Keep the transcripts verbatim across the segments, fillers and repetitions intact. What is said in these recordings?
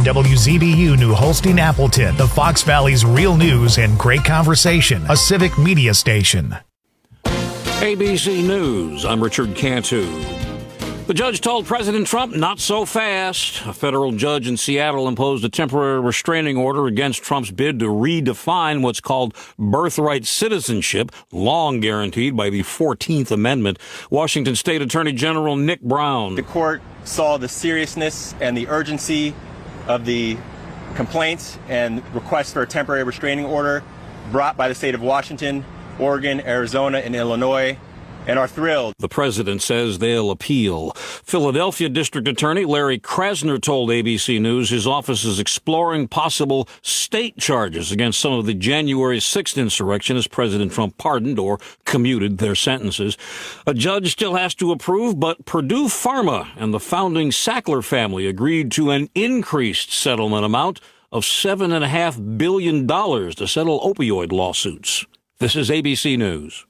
W Z B U New Holstein Appleton, the Fox Valley's real news and great conversation, a civic media station. A B C News, I'm Richard Cantu. The judge told President Trump not so fast. A federal judge in Seattle imposed a temporary restraining order against Trump's bid to redefine what's called birthright citizenship, long guaranteed by the fourteenth Amendment. Washington State Attorney General Nick Brown. The court saw the seriousness and the urgency of the complaints and requests for a temporary restraining order brought by the state of Washington, Oregon, Arizona, and Illinois, and are thrilled. The president says they'll appeal. Philadelphia District Attorney Larry Krasner told A B C News his office is exploring possible state charges against some of the January sixth insurrection as President Trump pardoned or commuted their sentences. A judge still has to approve, but Purdue Pharma and the founding Sackler family agreed to an increased settlement amount of seven point five billion dollars to settle opioid lawsuits. This is A B C News.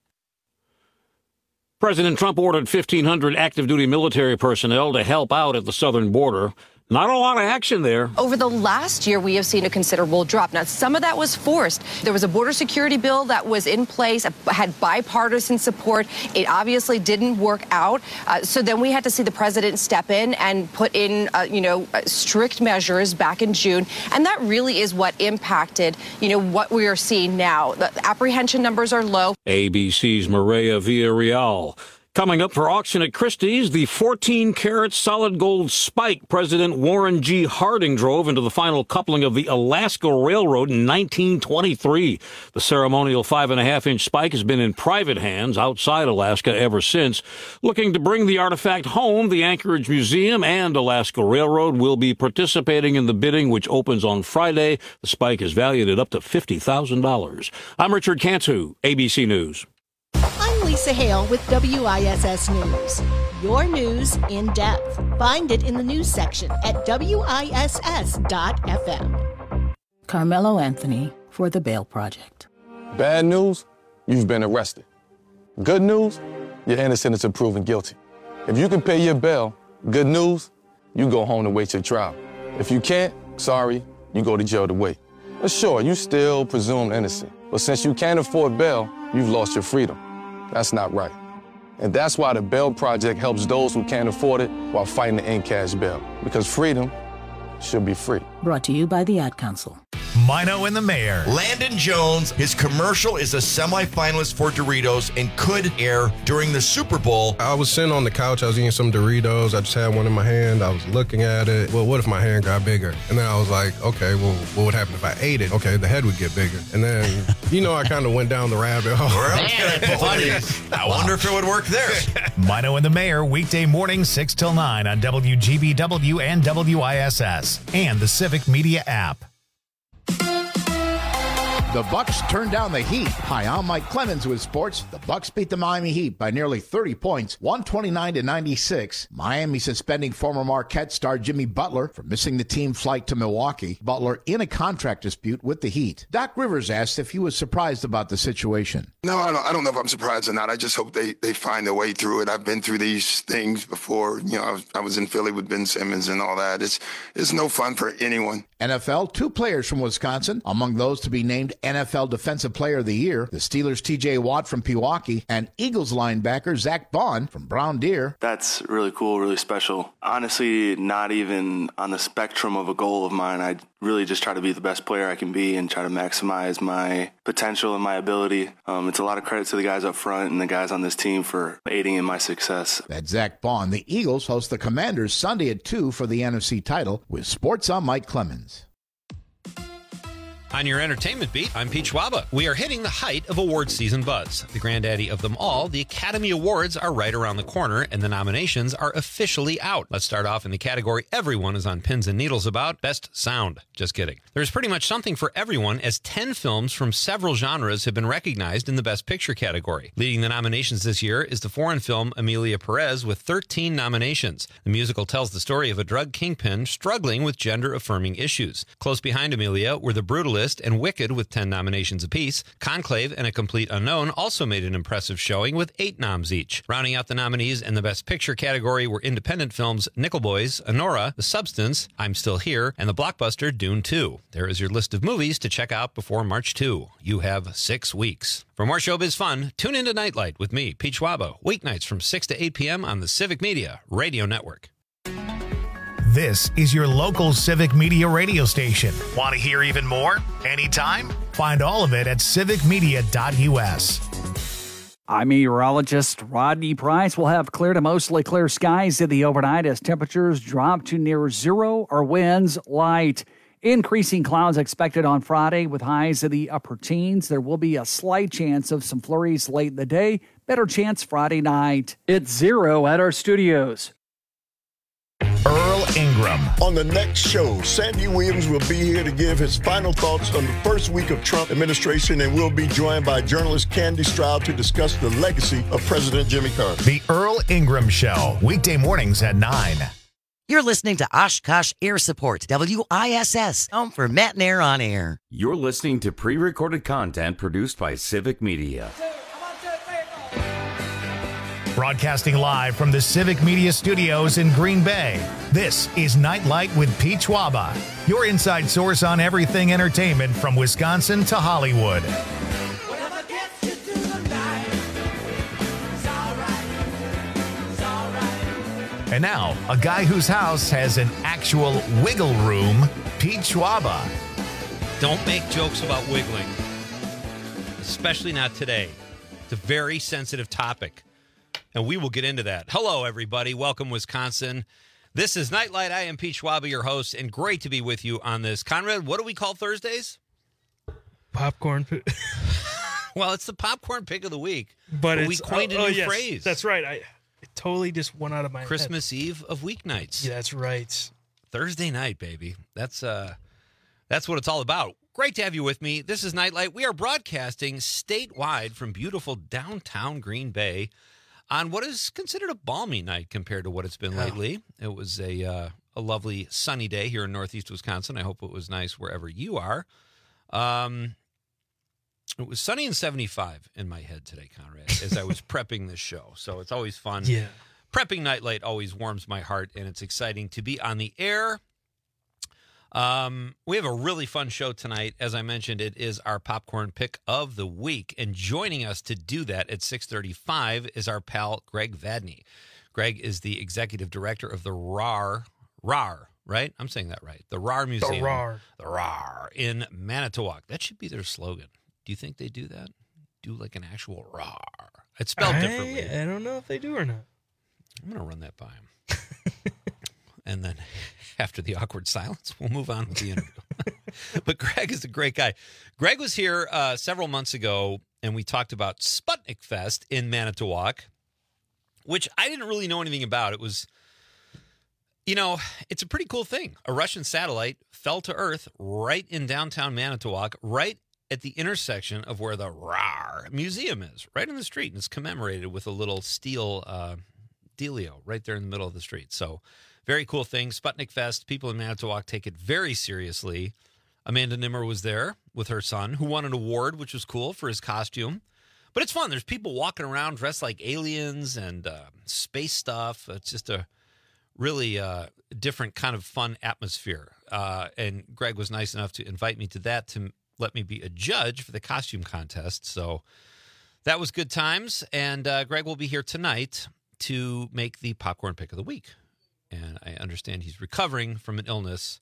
President Trump ordered fifteen hundred active-duty military personnel to help out at the southern border. Not a lot of action there. Over the last year, we have seen a considerable drop. Now, some of that was forced. There was a border security bill that was in place, had bipartisan support. It obviously didn't work out. Uh, so then we had to see the president step in and put in, uh, you know, strict measures back in June. And that really is what impacted, you know, what we are seeing now. The apprehension numbers are low. A B C's Maria Villarreal. Coming up for auction at Christie's, the fourteen karat solid gold spike President Warren G. Harding drove into the final coupling of the Alaska Railroad in nineteen twenty-three. The ceremonial five and a half inch spike has been in private hands outside Alaska ever since. Looking to bring the artifact home, the Anchorage Museum and Alaska Railroad will be participating in the bidding, which opens on Friday. The spike is valued at up to fifty thousand dollars. I'm Richard Cantu, A B C News. I'm Lisa Hale with W I S S News. Your news in depth. Find it in the news section at W I S S dot F M. Carmelo Anthony for the Bail Project. Bad news, you've been arrested. Good news, you're innocent until proven guilty. If you can pay your bail, good news, you go home to wait your trial. If you can't, sorry, you go to jail to wait. But sure, you still presumed innocent. But since you can't afford bail, you've lost your freedom. That's not right. And that's why the Bail Project helps those who can't afford it while fighting to end cash bail. Because freedom should be free. Brought to you by the Ad Council. Mino and the Mayor. Landon Jones, his commercial is a semifinalist for Doritos and could air during the Super Bowl. I was sitting on the couch, I was eating some Doritos, I just had one in my hand, I was looking at it. Well, what if my hand got bigger? And then I was like, okay, well, what would happen if I ate it? Okay, the head would get bigger. And then, you know, I kind of went down the rabbit hole. I wonder if it would work there. Mino and the Mayor, weekday morning, six till nine on W G B W and W I S S and the Civic Media app. The Bucks turned down the Heat. Hi, I'm Mike Clemens with sports. The Bucks beat the Miami Heat by nearly thirty points, one twenty-nine to ninety-six. Miami suspending former Marquette star Jimmy Butler for missing the team flight to Milwaukee. Butler in a contract dispute with the Heat. Doc Rivers asked if he was surprised about the situation. No, I don't, I don't know if I'm surprised or not. I just hope they, they find their way through it. I've been through these things before. You know, I was, I was in Philly with Ben Simmons and all that. It's, it's no fun for anyone. N F L, two players from Wisconsin, among those to be named N F L Defensive Player of the Year, the Steelers' T J Watt from Pewaukee and Eagles linebacker Zach Bond from Brown Deer. That's really cool, really special. Honestly, not even on the spectrum of a goal of mine. I really just try to be the best player I can be and try to maximize my potential and my ability. Um, it's a lot of credit to the guys up front and the guys on this team for aiding in my success. That's Zach Bond. The Eagles host the Commanders Sunday at two for the N F C title. With sports, I'm Mike Clemens. On your entertainment beat, I'm Pete Schwaba. We are hitting the height of awards season buzz. The granddaddy of them all, the Academy Awards, are right around the corner, and the nominations are officially out. Let's start off in the category everyone is on pins and needles about, Best Sound. Just kidding. There's pretty much something for everyone, as ten films from several genres have been recognized in the Best Picture category. Leading the nominations this year is the foreign film Emilia Perez with thirteen nominations. The musical tells the story of a drug kingpin struggling with gender-affirming issues. Close behind Emilia were The Brutalist Blacklist and Wicked with ten nominations apiece. Conclave and A Complete Unknown also made an impressive showing with eight noms each. Rounding out the nominees in the Best Picture category were independent films Nickel Boys, Anora, The Substance, I'm Still Here, and the blockbuster Dune two. There is your list of movies to check out before March second. You have six weeks. For more showbiz fun, tune into Nightlight with me, Pete Schwaba, weeknights from six to eight p.m. on the Civic Media Radio Network. This is your local Civic Media radio station. Want to hear even more? Anytime? Find all of it at civic media dot u s. I'm meteorologist Rodney Price. We'll have clear to mostly clear skies in the overnight as temperatures drop to near zero or winds light. Increasing clouds expected on Friday with highs in the upper teens. There will be a slight chance of some flurries late in the day. Better chance Friday night. It's zero at our studios. Earl Ingram. On the next show, Sandy Williams will be here to give his final thoughts on the first week of Trump administration, and we'll be joined by journalist Candy Stroud to discuss the legacy of President Jimmy Carter. The Earl Ingram Show, weekday mornings at nine. You're listening to Oshkosh Air Support, W I S S, home for Matt and Air on Air. You're listening to pre-recorded content produced by Civic Media. Broadcasting live from the Civic Media Studios in Green Bay, this is Nightlight with Pete Schwaba, your inside source on everything entertainment from Wisconsin to Hollywood. And now, a guy whose house has an actual wiggle room, Pete Schwaba. Don't make jokes about wiggling, especially not today. It's a very sensitive topic, and we will get into that. Hello, everybody. Welcome, Wisconsin. This is Nightlight. I am Pete Schwaba, your host, and great to be with you on this. Conrad, what do we call Thursdays? Popcorn. Well, it's the popcorn pick of the week. But, but we it's, coined oh, a new oh, yes, phrase. That's right. I it totally just went out of my Christmas head. Eve of weeknights. Yeah, that's right. Thursday night, baby. That's uh, that's what it's all about. Great to have you with me. This is Nightlight. We are broadcasting statewide from beautiful downtown Green Bay on what is considered a balmy night compared to what it's been yeah. lately. It was a uh, a lovely sunny day here in northeast Wisconsin. I hope it was nice wherever you are. Um, it was sunny and seventy-five in my head today, Conrad, as I was prepping this show. So it's always fun. Yeah. Prepping Nightlight always warms my heart, and it's exciting to be on the air. Um, we have a really fun show tonight. As I mentioned, it is our popcorn pick of the week. And joining us to do that at six thirty-five is our pal, Greg Vadney. Greg is the executive director of the R A R, R A R, right? I'm saying that right. The R A R Museum. The R A R. The R A R in Manitowoc. That should be their slogan. Do you think they do that? Do like an actual R A R. It's spelled I, differently. I don't know if they do or not. I'm going to run that by him. And then after the awkward silence, we'll move on with the interview. But Greg is a great guy. Greg was here uh, several months ago, and we talked about Sputnik Fest in Manitowoc, which I didn't really know anything about. It was, you know, it's a pretty cool thing. A Russian satellite fell to Earth right in downtown Manitowoc, right at the intersection of where the R A R Museum is, right in the street. And it's commemorated with a little steel uh, dealio right there in the middle of the street. So very cool thing. Sputnik Fest. People in Manitowoc take it very seriously. Amanda Nimmer was there with her son, who won an award, which was cool for his costume. But it's fun. There's people walking around dressed like aliens and uh, space stuff. It's just a really uh, different kind of fun atmosphere. Uh, and Greg was nice enough to invite me to that to let me be a judge for the costume contest. So that was good times. And uh, Greg will be here tonight to make the popcorn pick of the week. And I understand he's recovering from an illness.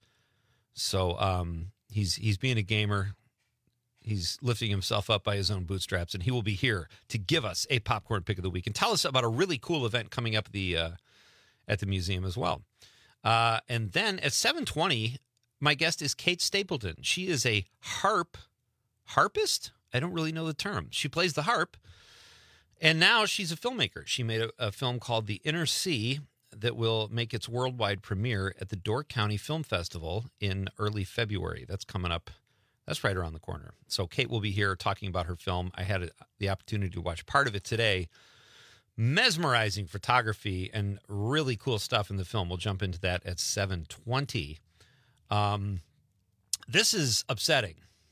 So um, he's he's being a gamer. He's lifting himself up by his own bootstraps, and he will be here to give us a popcorn pick of the week and tell us about a really cool event coming up at the uh, at the museum as well. Uh, and then at seven twenty, my guest is Kate Stapleton. She is a harp harpist. I don't really know the term. She plays the harp, and now she's a filmmaker. She made a, a film called The Inner Sea that will make its worldwide premiere at the Door County Film Festival in early February. That's coming up. That's right around the corner. So Kate will be here talking about her film. I had a, the opportunity to watch part of it today. Mesmerizing photography and really cool stuff in the film. We'll jump into that at seven twenty. Um, this is upsetting.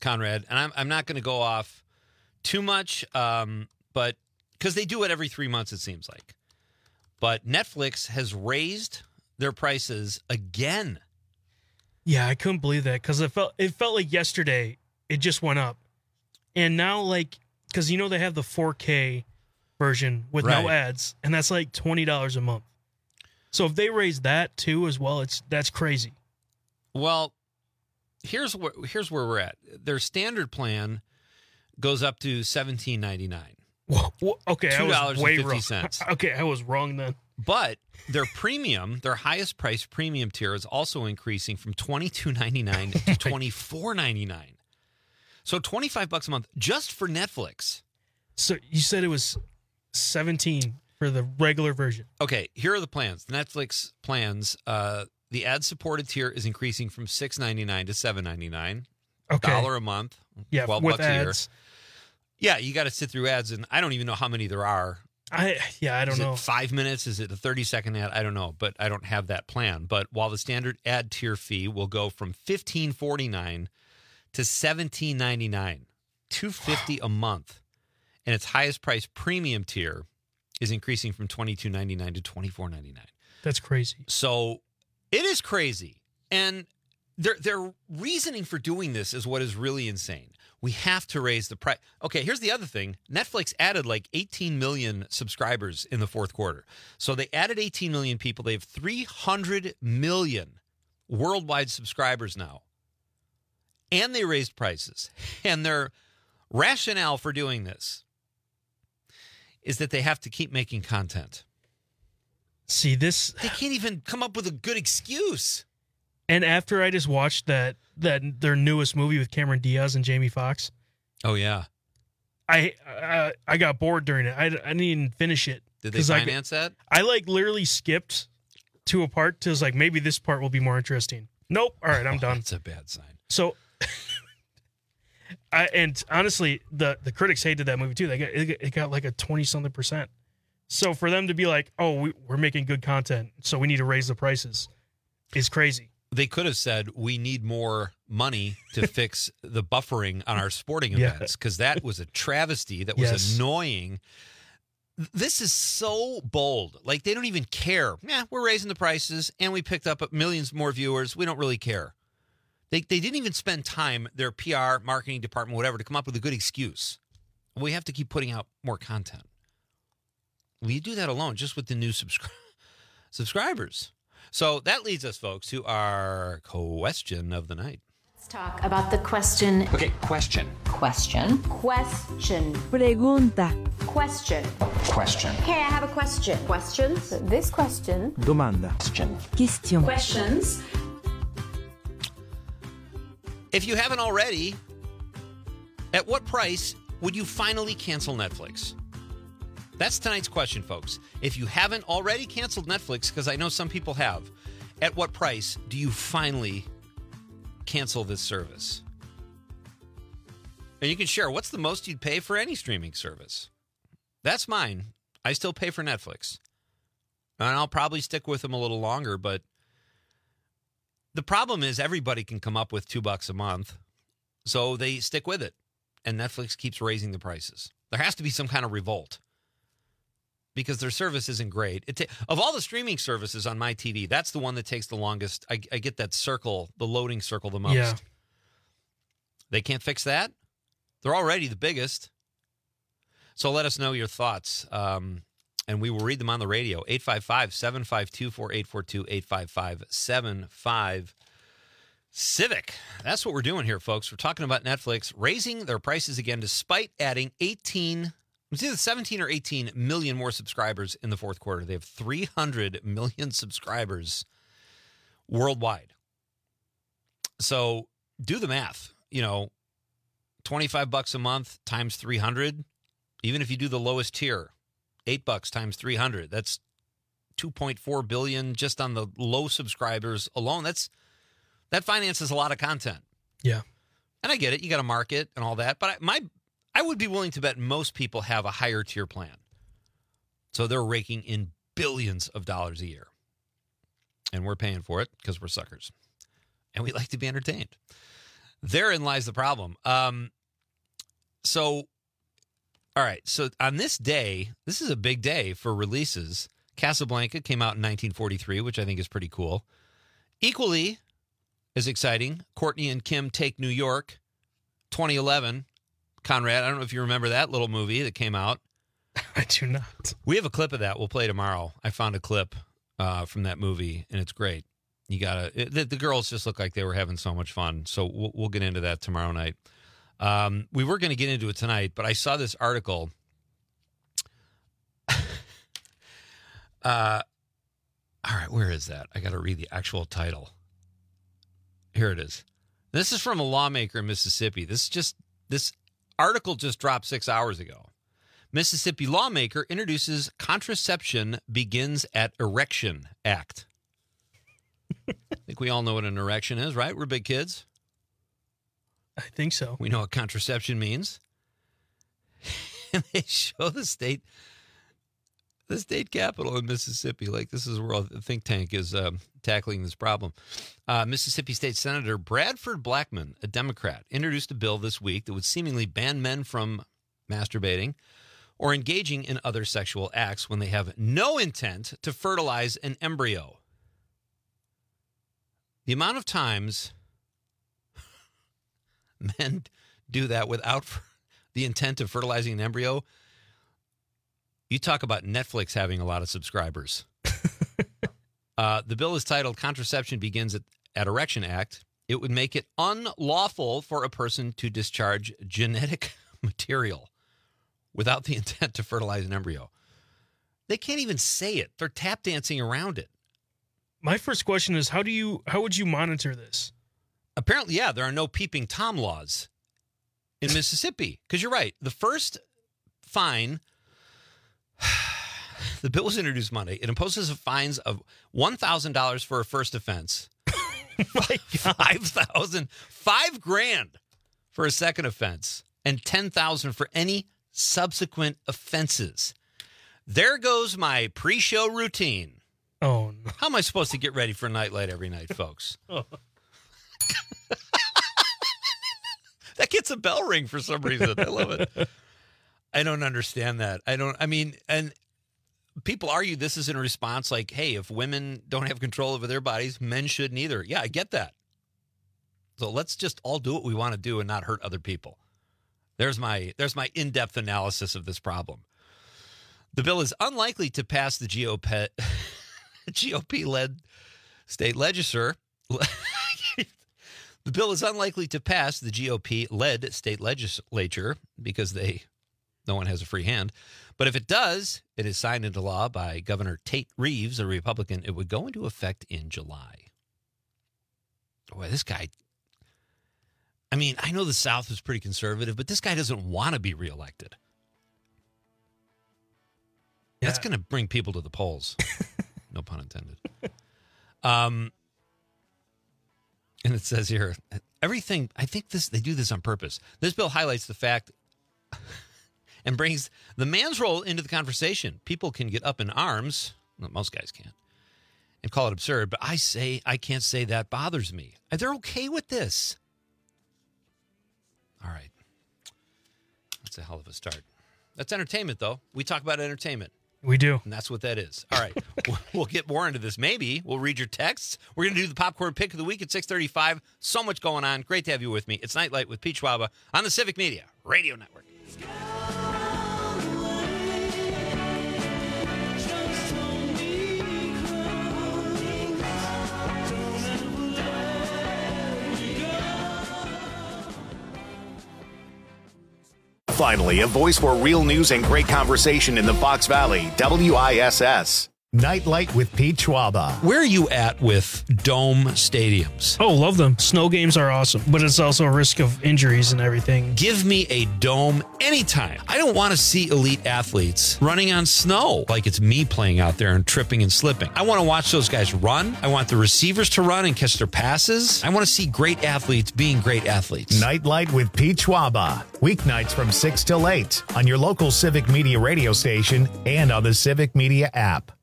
Conrad, and I'm I'm not going to go off too much, um, but because they do it every three months, it seems like. But Netflix has raised their prices again. Yeah, I couldn't believe that because it felt it felt like yesterday it just went up, and now like because you know they have the four K version with Right. no ads, and that's like twenty dollars a month. So if they raise that too as well, it's that's crazy. Well, here's where here's where we're at. Their standard plan goes up to seventeen ninety-nine. Whoa, okay, two I was dollars and way fifty wrong. cents. Okay, I was wrong then. But their premium, their highest price premium tier is also increasing from twenty-two ninety-nine to twenty-four ninety-nine. So twenty-five bucks a month just for Netflix. So you said it was seventeen for the regular version. Okay, here are the plans. The Netflix plans, uh, the ad-supported tier is increasing from six ninety-nine to seven ninety-nine. Okay. Dollar a month. Yeah, twelve with bucks a year. ads. Yeah, you got to sit through ads, and I don't even know how many there are. I yeah, I don't Is know. it five minutes? Is it a thirty-second ad? I don't know, but I don't have that plan. But while the standard ad tier fee will go from fifteen forty-nine to seventeen ninety-nine, two fifty a month, and its highest price premium tier is increasing from twenty-two ninety-nine to twenty-four ninety-nine. That's crazy. So it is crazy, and their their reasoning for doing this is what is really insane. We have to raise the price. Okay, here's the other thing. Netflix added like eighteen million subscribers in the fourth quarter. So they added eighteen million people. They have three hundred million worldwide subscribers now. And they raised prices. And their rationale for doing this is that they have to keep making content. See, this They can't even come up with a good excuse. and after I just watched that that their newest movie with Cameron Diaz and Jamie Foxx, Oh, yeah. I I, I got bored during it. I, I didn't even finish it. Did they 'Cause I- finance that? I like literally skipped to a part to was like maybe this part will be more interesting. Nope. All right, I'm done. That's a bad sign. So, I and honestly, the the critics hated that movie too. They got it, got- it got like a twenty something percent. So for them to be like, oh, we, we're making good content, so we need to raise the prices, is crazy. They could have said, we need more money to fix the buffering on our sporting Yeah. events, because that was a travesty. That was Yes. annoying. This is so bold. Like, they don't even care. Yeah, we're raising the prices, and we picked up millions more viewers. We don't really care. They, they didn't even spend time, their P R, marketing department, whatever, to come up with a good excuse. We have to keep putting out more content. Well, you do that alone, just with the new subscri- subscribers. So that leads us, folks, to our question of the night. Let's talk about the question. Okay, question. Question. Question. Pregunta. Question. Question. Hey, I have a question. Questions? This question. Domanda. Question. Question. Questions. If you haven't already, at what price would you finally cancel Netflix? That's tonight's question, folks. If you haven't already canceled Netflix, because I know some people have, at what price do you finally cancel this service? And you can share, what's the most you'd pay for any streaming service? That's mine. I still pay for Netflix. And I'll probably stick with them a little longer, but the problem is everybody can come up with two bucks a month, so they stick with it. And Netflix keeps raising the prices. There has to be some kind of revolt, because their service isn't great. It ta- of all the streaming services on my T V, that's the one that takes the longest. I, I get that circle, the loading circle, the most. Yeah. They can't fix that? They're already the biggest. So let us know your thoughts, um, and we will read them on the radio. eight five five, seven five two, four eight four two, eight five five, seven five Civic. That's what we're doing here, folks. We're talking about Netflix raising their prices again despite adding eighteen It's either seventeen or eighteen million more subscribers in the fourth quarter. They have three hundred million subscribers worldwide. So do the math. You know, twenty-five bucks a month times three hundred. Even if you do the lowest tier, eight bucks times three hundred. That's two point four billion just on the low subscribers alone. That's that finances a lot of content. Yeah. And I get it. You got to market and all that. But I, my I would be willing to bet most people have a higher tier plan. So they're raking in billions of dollars a year. And we're paying for it because we're suckers. And we like to be entertained. Therein lies the problem. Um, so, all right. So on this day, this is a big day for releases. Casablanca came out in nineteen forty-three, which I think is pretty cool. Equally as exciting, Courtney and Kim Take New York, twenty eleven. Conrad, I don't know if you remember that little movie that came out. I do not. We have a clip of that. We'll play tomorrow. I found a clip uh, from that movie, and it's great. You gotta. It, the, the girls just look like they were having so much fun. So we'll, we'll get into that tomorrow night. Um, we were going to get into it tonight, but I saw this article. uh, all right, where is that? I got to read the actual title. Here it is. This is from a lawmaker in Mississippi. This is just this article just dropped six hours ago. Mississippi lawmaker introduces Contraception Begins at Erection Act. I think we all know what an erection is, right? We're big kids. I think so. We know what contraception means. And they show the state, the state capitol in Mississippi. Like this is where the think tank is um, tackling this problem. Uh, Mississippi State Senator Bradford Blackman, a Democrat, introduced a bill this week that would seemingly ban men from masturbating or engaging in other sexual acts when they have no intent to fertilize an embryo. The amount of times men do that without the intent of fertilizing an embryo, you talk about Netflix having a lot of subscribers. uh, the bill is titled Contraception Begins at, at Erection Act. It would make it unlawful for a person to discharge genetic material without the intent to fertilize an embryo. They can't even say it. They're tap dancing around it. My first question is, how do you, how would you monitor this? Apparently, yeah, there are no peeping Tom laws in Mississippi. Because you're right. The first fine, the bill was introduced Monday. It imposes fines of one thousand dollars for a first offense. five thousand, five grand for a second offense, and ten thousand for any subsequent offenses. There goes my pre-show routine. Oh, no. How am I supposed to get ready for Nightlight every night, folks? oh. That gets a bell ring for some reason. I love it. I don't understand that. I don't, I mean, and people argue this is in response like, hey, if women don't have control over their bodies, men shouldn't either. Yeah, I get that. So let's just all do what we want to do and not hurt other people. There's my, there's my in-depth analysis of this problem. The bill is unlikely to pass the G O P, G O P-led state legislature. The bill is unlikely to pass the G O P-led state legislature because they, no one has a free hand. But if it does, it is signed into law by Governor Tate Reeves, a Republican. It would go into effect in July. Boy, this guy, I mean, I know the South is pretty conservative, but this guy doesn't want to be reelected. Yeah. That's going to bring people to the polls. No pun intended. Um, and it says here, everything, I think this they do this on purpose. This bill highlights the fact and brings the man's role into the conversation. People can get up in arms, well, most guys can't, and call it absurd, but I say, I can't say that bothers me. They're okay with this. All right. That's a hell of a start. That's entertainment, though. We talk about entertainment. We do. And that's what that is. All right. We'll get more into this. Maybe we'll read your texts. We're going to do the popcorn pick of the week at six thirty-five. So much going on. Great to have you with me. It's Nightlight with Pete Schwaba on the Civic Media Radio Network. Finally, a voice for real news and great conversation in the Fox Valley. W I S S. Nightlight with Pete Schwaba. Where are you at with dome stadiums? Oh, love them. Snow games are awesome, but it's also a risk of injuries and everything. Give me a dome anytime. I don't want to see elite athletes running on snow like it's me playing out there and tripping and slipping. I want to watch those guys run. I want the receivers to run and catch their passes. I want to see great athletes being great athletes. Nightlight with Pete Schwaba. Weeknights from six till eight on your local Civic Media radio station and on the Civic Media app.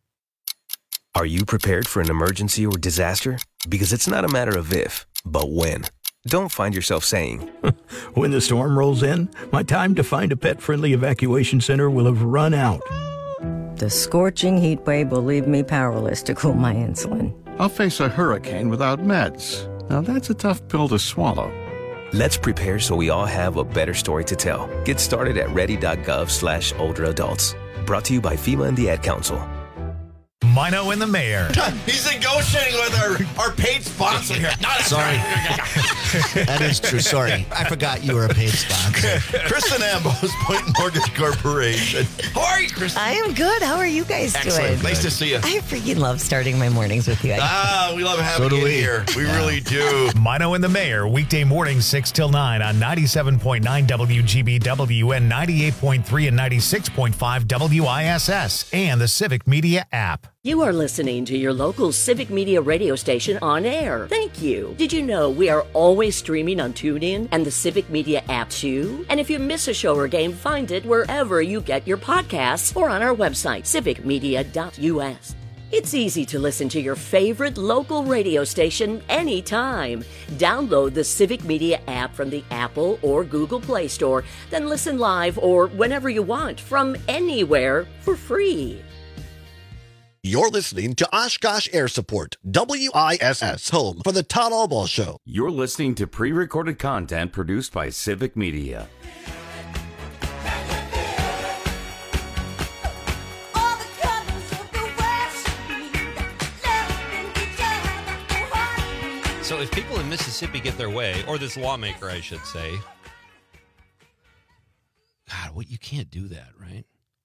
Are you prepared for an emergency or disaster? Because it's not a matter of if, but when. don't find yourself saying, when the storm rolls in, my time to find a pet-friendly evacuation center will have run out. The scorching heat wave will leave me powerless to cool my insulin. I'll face a hurricane without meds. Now that's a tough pill to swallow. Let's prepare so we all have a better story to tell. Get started at ready.gov slash older adults. Brought to you by FEMA and the Ad Council. Mino and the Mayor. He's negotiating with our, our paid sponsor here. Not Sorry. That is true. Sorry. I forgot you were a paid sponsor. Kristen Ambos, Point Mortgage Corporation. How are you, Kristen? I am good. How are you guys Excellent. doing? Nice to see you. I freaking love starting my mornings with you. Ah, we love having So do you we. here. We Yeah. really do. Mino and the Mayor, weekday mornings six till nine on ninety-seven point nine W G B W and ninety-eight point three and ninety-six point five W I S S and the Civic Media app. You are listening to your local Civic Media radio station on air. Thank you. Did you know we are always streaming on TuneIn and the Civic Media app too? And if you miss a show or game, find it wherever you get your podcasts or on our website, civic media dot U S. It's easy to listen to your favorite local radio station anytime. Download the Civic Media app from the Apple or Google Play Store, then listen live or whenever you want from anywhere for free. You're listening to Oshkosh Air Support, W I S S, home for the Todd Albaugh Show. You're listening to pre-recorded content produced by Civic Media. So if people in Mississippi get their way, or this lawmaker, I should say, God, what you can't do that, right?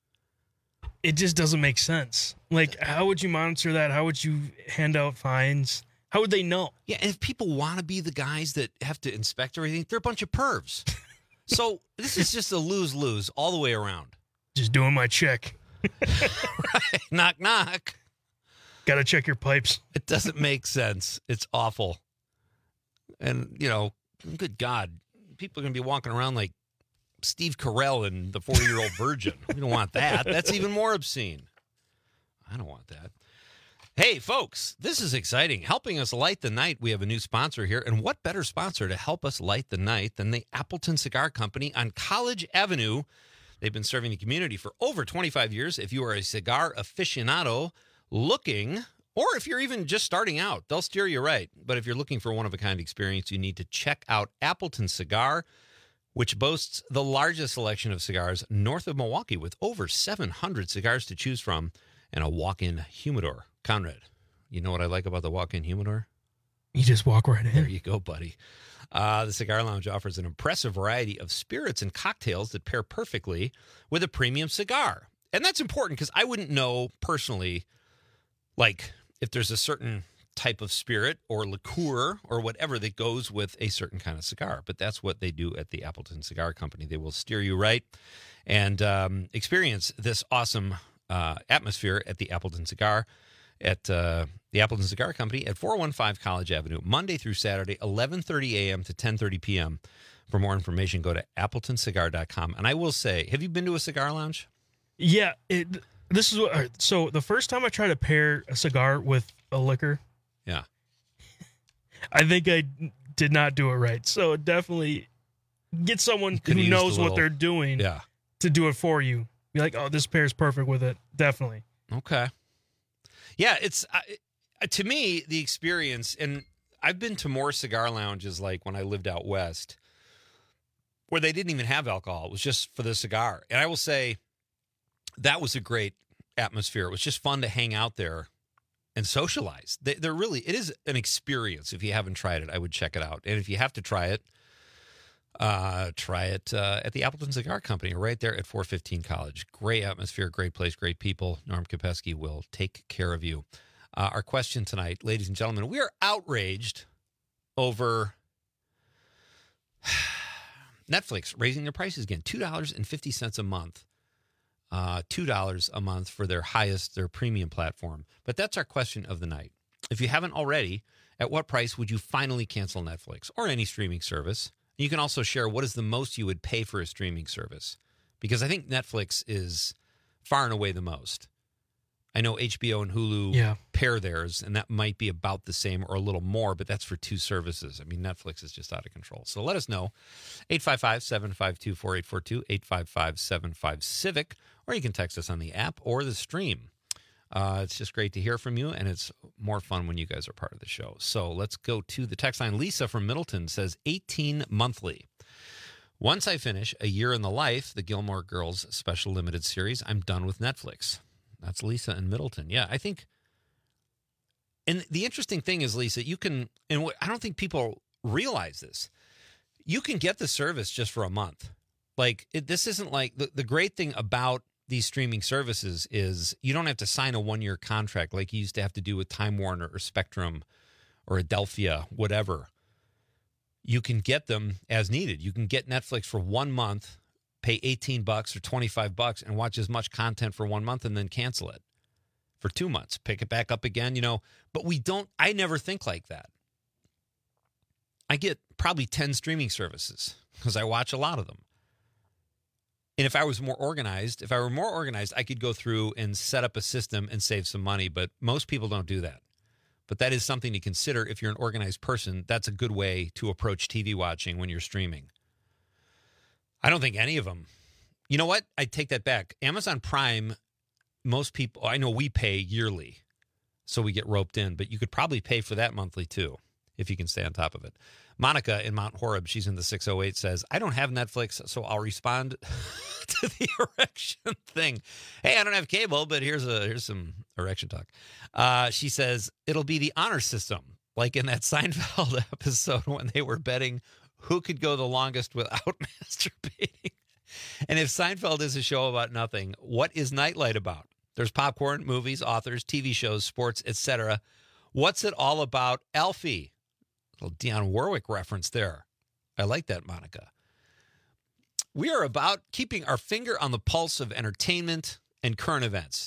It just doesn't make sense. Like, how would you monitor that? How would you hand out fines? How would they know? Yeah, and if people want to be the guys that have to inspect everything, they're a bunch of pervs. So this is just a lose-lose all the way around. Just doing my check. Right. Knock, knock. Got to check your pipes. It doesn't make sense. It's awful. And, you know, good God, people are going to be walking around like Steve Carell and the forty-year-old virgin. We don't want that. That's even more obscene. I don't want that. Hey, folks, this is exciting. Helping us light the night, we have a new sponsor here. And what better sponsor to help us light the night than the Appleton Cigar Company on College Avenue? They've been serving the community for over twenty-five years. If you are a cigar aficionado looking, or if you're even just starting out, they'll steer you right. But if you're looking for one-of-a-kind experience, you need to check out Appleton Cigar, which boasts the largest selection of cigars north of Milwaukee with over seven hundred cigars to choose from and a walk-in humidor. Conrad, you know what I like about the walk-in humidor? You just walk right in. There you go, buddy. Uh, the Cigar Lounge offers an impressive variety of spirits and cocktails that pair perfectly with a premium cigar. And that's important because I wouldn't know personally, like, if there's a certain type of spirit or liqueur or whatever that goes with a certain kind of cigar. But that's what they do at the Appleton Cigar Company. They will steer you right and um, experience this awesome uh, atmosphere at the Appleton Cigar at uh, the Appleton Cigar Company at four one five College Avenue, Monday through Saturday, eleven thirty a.m. to ten thirty p.m. For more information, go to appleton cigar dot com. And I will say, have you been to a cigar lounge? Yeah, it, this is what. all right, so the first time I tried to pair a cigar with a liquor, yeah, I think I did not do it right. So definitely get someone who used knows a what little- they're doing Yeah. to do it for you. Be like, oh, this pairs perfect with it. Definitely. Okay. Yeah, it's uh, it- to me the experience, and I've been to more cigar lounges like when I lived out west, where they didn't even have alcohol. It was just for the cigar, and I will say that was a great atmosphere. It was just fun to hang out there and socialize. They, they're really it is an experience. If you haven't tried it, I would check it out. And if you have to try it, uh, try it uh, at the Appleton Cigar Company, right there at four fifteen College. Great atmosphere, great place, great people. Norm Kopesky will take care of you. Uh, our question tonight, ladies and gentlemen, we are outraged over Netflix raising their prices again, two dollars and fifty cents a month. Uh, two dollars a month for their highest, their premium platform. But that's our question of the night. If you haven't already, at what price would you finally cancel Netflix or any streaming service? You can also share what is the most you would pay for a streaming service, because I think Netflix is far and away the most. I know H B O and Hulu Yeah. pair theirs, and that might be about the same or a little more, but that's for two services. I mean, Netflix is just out of control. So let us know. eight five five, seven five two, four eight four two, eight five five, seven five, CIVIC, or you can text us on the app or the stream. Uh, it's just great to hear from you, and it's more fun when you guys are part of the show. So let's go to the text line. Lisa from Middleton says eighteen monthly. Once I finish A Year in the Life, the Gilmore Girls special limited series, I'm done with Netflix. That's Lisa in Middleton. Yeah, I think, and the interesting thing is, Lisa, you can, and what, I don't think people realize this, you can get the service just for a month. Like, it, this isn't like, the, the great thing about these streaming services is you don't have to sign a one-year contract like you used to have to do with Time Warner or Spectrum or Adelphia, whatever. You can get them as needed. You can get Netflix for one month, pay eighteen bucks or twenty-five bucks and watch as much content for one month and then cancel it for two months, pick it back up again, you know, but we don't, I never think like that. I get probably ten streaming services because I watch a lot of them. And if I was more organized, if I were more organized, I could go through and set up a system and save some money, but most people don't do that. But that is something to consider if you're an organized person. That's a good way to approach T V watching when you're streaming. I don't think any of them. You know what? I take that back. Amazon Prime, most people, I know we pay yearly, so we get roped in, but you could probably pay for that monthly too, if you can stay on top of it. Monica in Mount Horeb, she's in the six oh eight, says, I don't have Netflix, so I'll respond to the erection thing. Hey, I don't have cable, but here's a here's some erection talk. Uh, she says, it'll be the honor system, like in that Seinfeld episode when they were betting who could go the longest without masturbating. And if Seinfeld is a show about nothing, what is Nightlight about? There's popcorn, movies, authors, T V shows, sports, et cetera. What's it all about, Alfie? Little Dionne Warwick reference there. I like that, Monica. We are about keeping our finger on the pulse of entertainment and current events.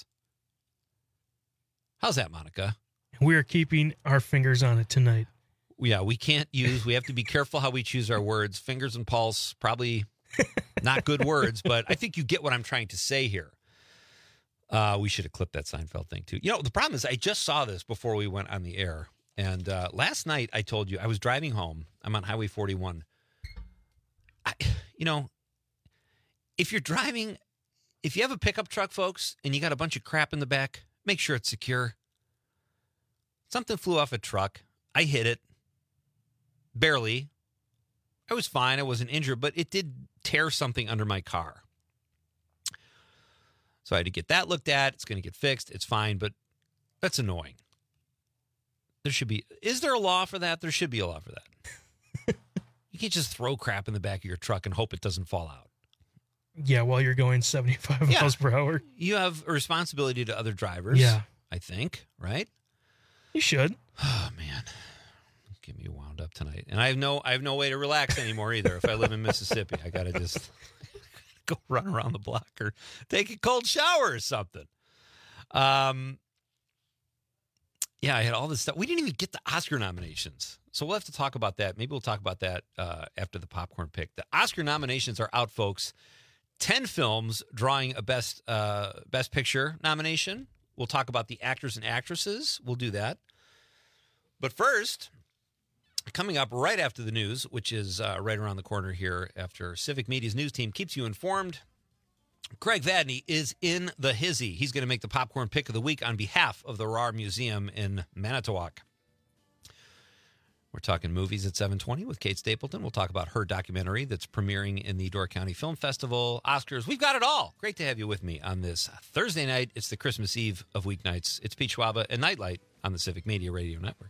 How's that, Monica? We are keeping our fingers on it tonight. Yeah, we can't use, we have to be careful how we choose our words. Fingers and pulse, probably not good words, but I think you get what I'm trying to say here. Uh, we should have clipped that Seinfeld thing, too. You know, the problem is I just saw this before we went on the air. And uh, last night, I told you, I was driving home. I'm on Highway forty-one. I, you know, if you're driving, if you have a pickup truck, folks, and you got a bunch of crap in the back, make sure it's secure. Something flew off a truck. I hit it. Barely. I was fine. I wasn't injured, but it did tear something under my car. So I had to get that looked at. It's going to get fixed. It's fine, but that's annoying. There should be, is there a law for that? There should be a law for that. You can't just throw crap in the back of your truck and hope it doesn't fall out. Yeah, while you're going seventy-five Yeah. miles per hour. You have a responsibility to other drivers. Yeah. I think, right? You should. Oh, man. Get me wound up tonight. And I have no I have no way to relax anymore either. If I live in Mississippi, I got to just go run around the block or take a cold shower or something. Um, yeah, I had all this stuff. We didn't even get the Oscar nominations. So we'll have to talk about that. Maybe we'll talk about that uh, after the popcorn pick. The Oscar nominations are out, folks. Ten films drawing a best uh, best picture nomination. We'll talk about the actors and actresses. We'll do that. But first, coming up right after the news, which is uh, right around the corner here after Civic Media's news team keeps you informed, Craig Vadney is in the hizzy. He's going to make the popcorn pick of the week on behalf of the Rahr Museum in Manitowoc. We're talking movies at seven twenty with Kate Stapleton. We'll talk about her documentary that's premiering in the Door County Film Festival, Oscars. We've got it all. Great to have you with me on this Thursday night. It's the Christmas Eve of weeknights. It's Pete Schwaba and Nightlight on the Civic Media Radio Network.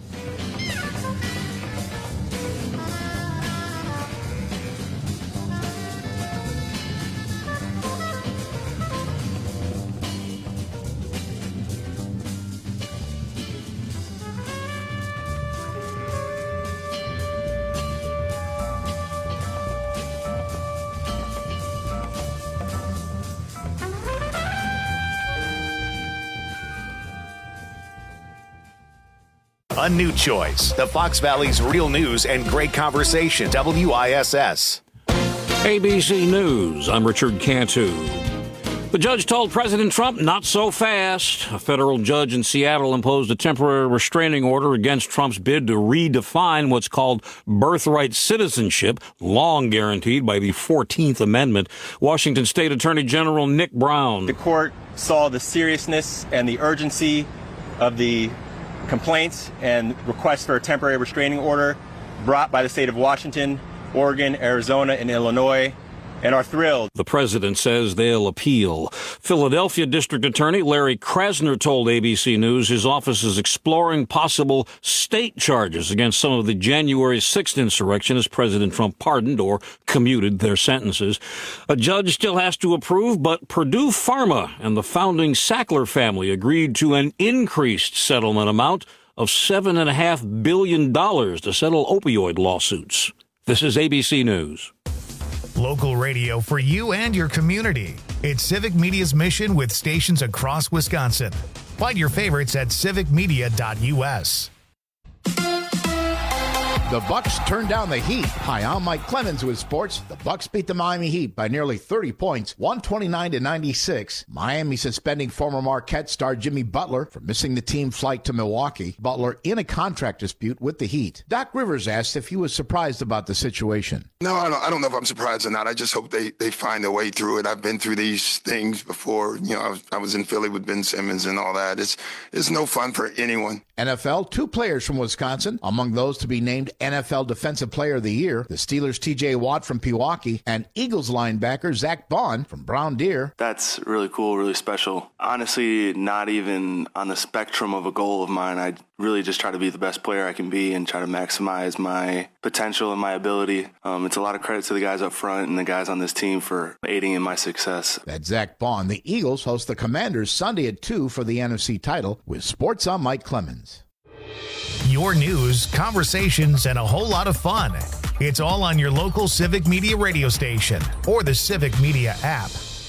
A new choice. The Fox Valley's real news and great conversation. W I S S. A B C News, I'm Richard Cantu. The judge told President Trump, not so fast. A federal judge in Seattle imposed a temporary restraining order against Trump's bid to redefine what's called birthright citizenship, long guaranteed by the fourteenth Amendment. Washington State Attorney General Nick Brown. The court saw the seriousness and the urgency of the complaints and requests for a temporary restraining order brought by the state of Washington, Oregon, Arizona, and Illinois, and are thrilled. The president says they'll appeal. Philadelphia District Attorney Larry Krasner told A B C News his office is exploring possible state charges against some of the January sixth insurrection as President Trump pardoned or commuted their sentences. A judge still has to approve, but Purdue Pharma and the founding Sackler family agreed to an increased settlement amount of seven point five billion dollars to settle opioid lawsuits. This is A B C News. Local radio for you and your community. It's Civic Media's mission with stations across Wisconsin. Find your favorites at civic media dot u s. The Bucks turn down the Heat. Hi, I'm Mike Clemens with sports. The Bucks beat the Miami Heat by nearly thirty points, one twenty-nine to ninety-six. Miami suspending former Marquette star Jimmy Butler for missing the team flight to Milwaukee. Butler in a contract dispute with the Heat. Doc Rivers asked if he was surprised about the situation. No, I don't, I don't know if I'm surprised or not. I just hope they, they find a way through it. I've been through these things before. You know, I was, I was in Philly with Ben Simmons and all that. It's, it's no fun for anyone. N F L, two players from Wisconsin, among those to be named N F L Defensive Player of the Year, the Steelers' T J Watt from Pewaukee, and Eagles linebacker Zach Bond from Brown Deer. That's really cool, really special. Honestly, not even on the spectrum of a goal of mine. I really just try to be the best player I can be and try to maximize my potential and my ability. Um, it's a lot of credit to the guys up front and the guys on this team for aiding in my success. That's Zach Bond. The Eagles host the Commanders Sunday at two for the N F C title. With sports, I'm Mike Clemens. Your news, conversations, and a whole lot of fun. It's all on your local Civic Media radio station or the Civic Media app.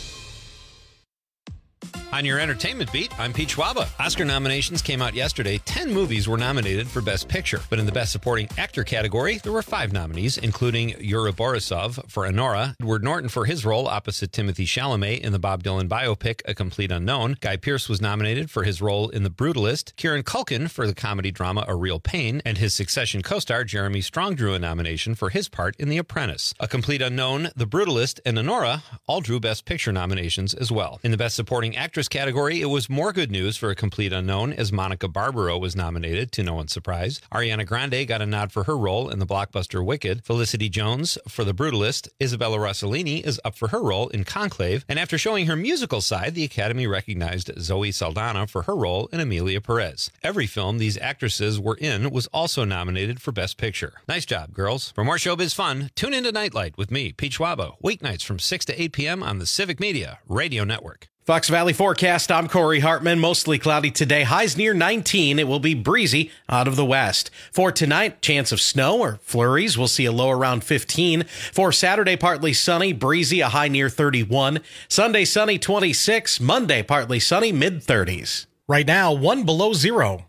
On your entertainment beat, I'm Pete Schwaba. Oscar nominations came out yesterday. Ten movies were nominated for Best Picture. But in the Best Supporting Actor category, there were five nominees, including Yuri Borisov for Anora, Edward Norton for his role opposite Timothy Chalamet in the Bob Dylan biopic A Complete Unknown. Guy Pearce was nominated for his role in The Brutalist. Kieran Culkin for the comedy drama A Real Pain. And his Succession co-star Jeremy Strong drew a nomination for his part in The Apprentice. A Complete Unknown, The Brutalist, and Anora all drew Best Picture nominations as well. In the Best Supporting Actress category, it was more good news for A Complete Unknown as Monica Barbaro was nominated, to no one's surprise. Ariana Grande got a nod for her role in the blockbuster Wicked. Felicity Jones for The Brutalist. Isabella Rossellini is up for her role in Conclave. And after showing her musical side, the Academy recognized Zoe Saldana for her role in Emilia Perez. Every film these actresses were in was also nominated for Best Picture. Nice job, girls. For more showbiz fun, tune into Nightlight with me, Pete Schwaba, weeknights from six to eight p.m. on the Civic Media Radio Network. Fox Valley forecast. I'm Corey Hartman. Mostly cloudy today. Highs near nineteen. It will be breezy out of the west. For tonight, chance of snow or flurries. We'll see a low around fifteen. For Saturday, partly sunny, breezy, a high near thirty-one. Sunday, sunny, twenty-six. Monday, partly sunny, mid thirties. Right now, one below zero.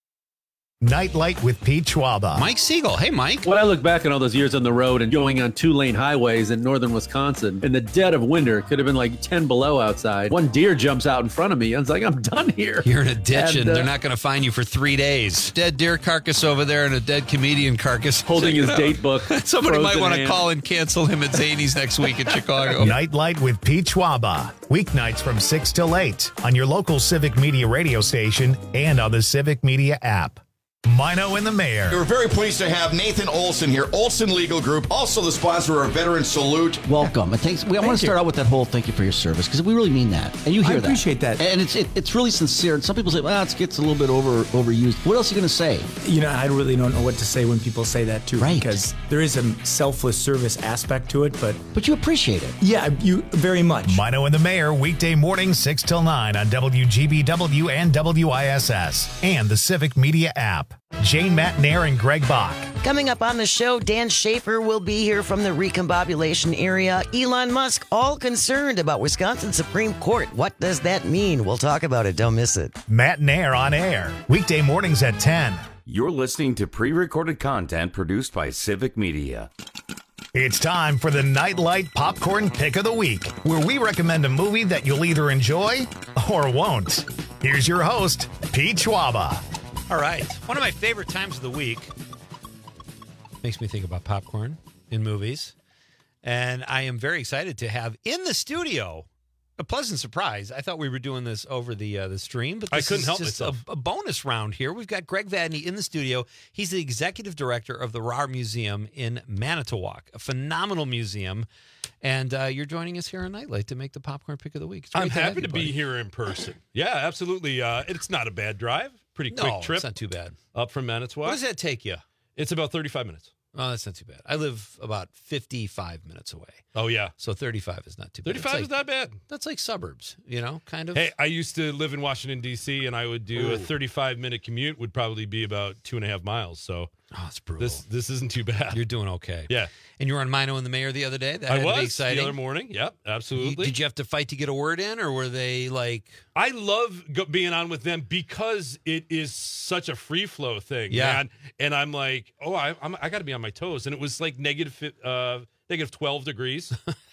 Nightlight with Pete Schwaba. Mike Siegel. Hey, Mike. When I look back on all those years on the road and going on two-lane highways in northern Wisconsin, in the dead of winter, it could have been like ten below outside. One deer jumps out in front of me. I was like, I'm done here. You're in a ditch, and, and uh, they're not going to find you for three days. Dead deer carcass over there and a dead comedian carcass. Holding his date book. Somebody might want to call and cancel him at Zany's next week in Chicago. Nightlight with Pete Schwaba. Weeknights from six till eight on your local Civic Media radio station and on the Civic Media app. Mino and the Mayor. We're very pleased to have Nathan Olson here, Olson Legal Group, also the sponsor of Veteran Salute. Welcome. It takes, we, I want to start out with that whole thank you for your service, because we really mean that. And you hear that. I appreciate that. that. And it's it, it's really sincere. And some people say, well, it gets a little bit over overused. What else are you going to say? You know, I really don't know what to say when people say that, too. Right. Because there is a selfless service aspect to it, but... But you appreciate it. Yeah, you very much. Mino and the Mayor, weekday mornings, six till nine on W G B W and W I S S and the Civic Media app. Jane Matnair and Greg Bach. Coming up on the show, Dan Schaefer will be here from the recombobulation area. Elon Musk, all concerned about Wisconsin Supreme Court. What does that mean? We'll talk about it. Don't miss it. Matnair on air, weekday mornings at ten. You're listening to pre-recorded content produced by Civic Media. It's time for the Nightlight Popcorn Pick of the Week, where we recommend a movie that you'll either enjoy or won't. Here's your host, Pete Schwaba. All right. One of my favorite times of the week makes me think about popcorn in movies. And I am very excited to have in the studio a pleasant surprise. I thought we were doing this over the uh, the stream, but this I couldn't is help just myself. A, a bonus round here. We've got Greg Vadney in the studio. He's the executive director of the R A R Museum in Manitowoc, a phenomenal museum. And uh, you're joining us here on Nightlight to make the popcorn pick of the week. It's great I'm to have happy you, to buddy. be here in person. Yeah, absolutely. Uh, it's not a bad drive. Pretty quick No, trip. it's not too bad. Up from Manitowoc. What does that take you? It's about thirty-five minutes. Oh, that's not too bad. I live about fifty-five minutes away. Oh, yeah. So thirty-five is not too bad. thirty-five It's is like- not bad. That's like suburbs, you know, kind of. Hey, I used to live in Washington, D C, and I would do Ooh. a thirty-five minute commute would probably be about two and a half miles. So oh, it's brutal. this this isn't too bad. You're doing okay. Yeah. And you were on Mino and the Mayor the other day. That I had to was be the exciting. other morning. Yep, absolutely. You- did you have to fight to get a word in, or were they like? I love go- being on with them because it is such a free flow thing, Yeah. man. And I'm like, oh, I, I'm, I got to be on my toes. And it was like negative, fi- uh, negative twelve degrees.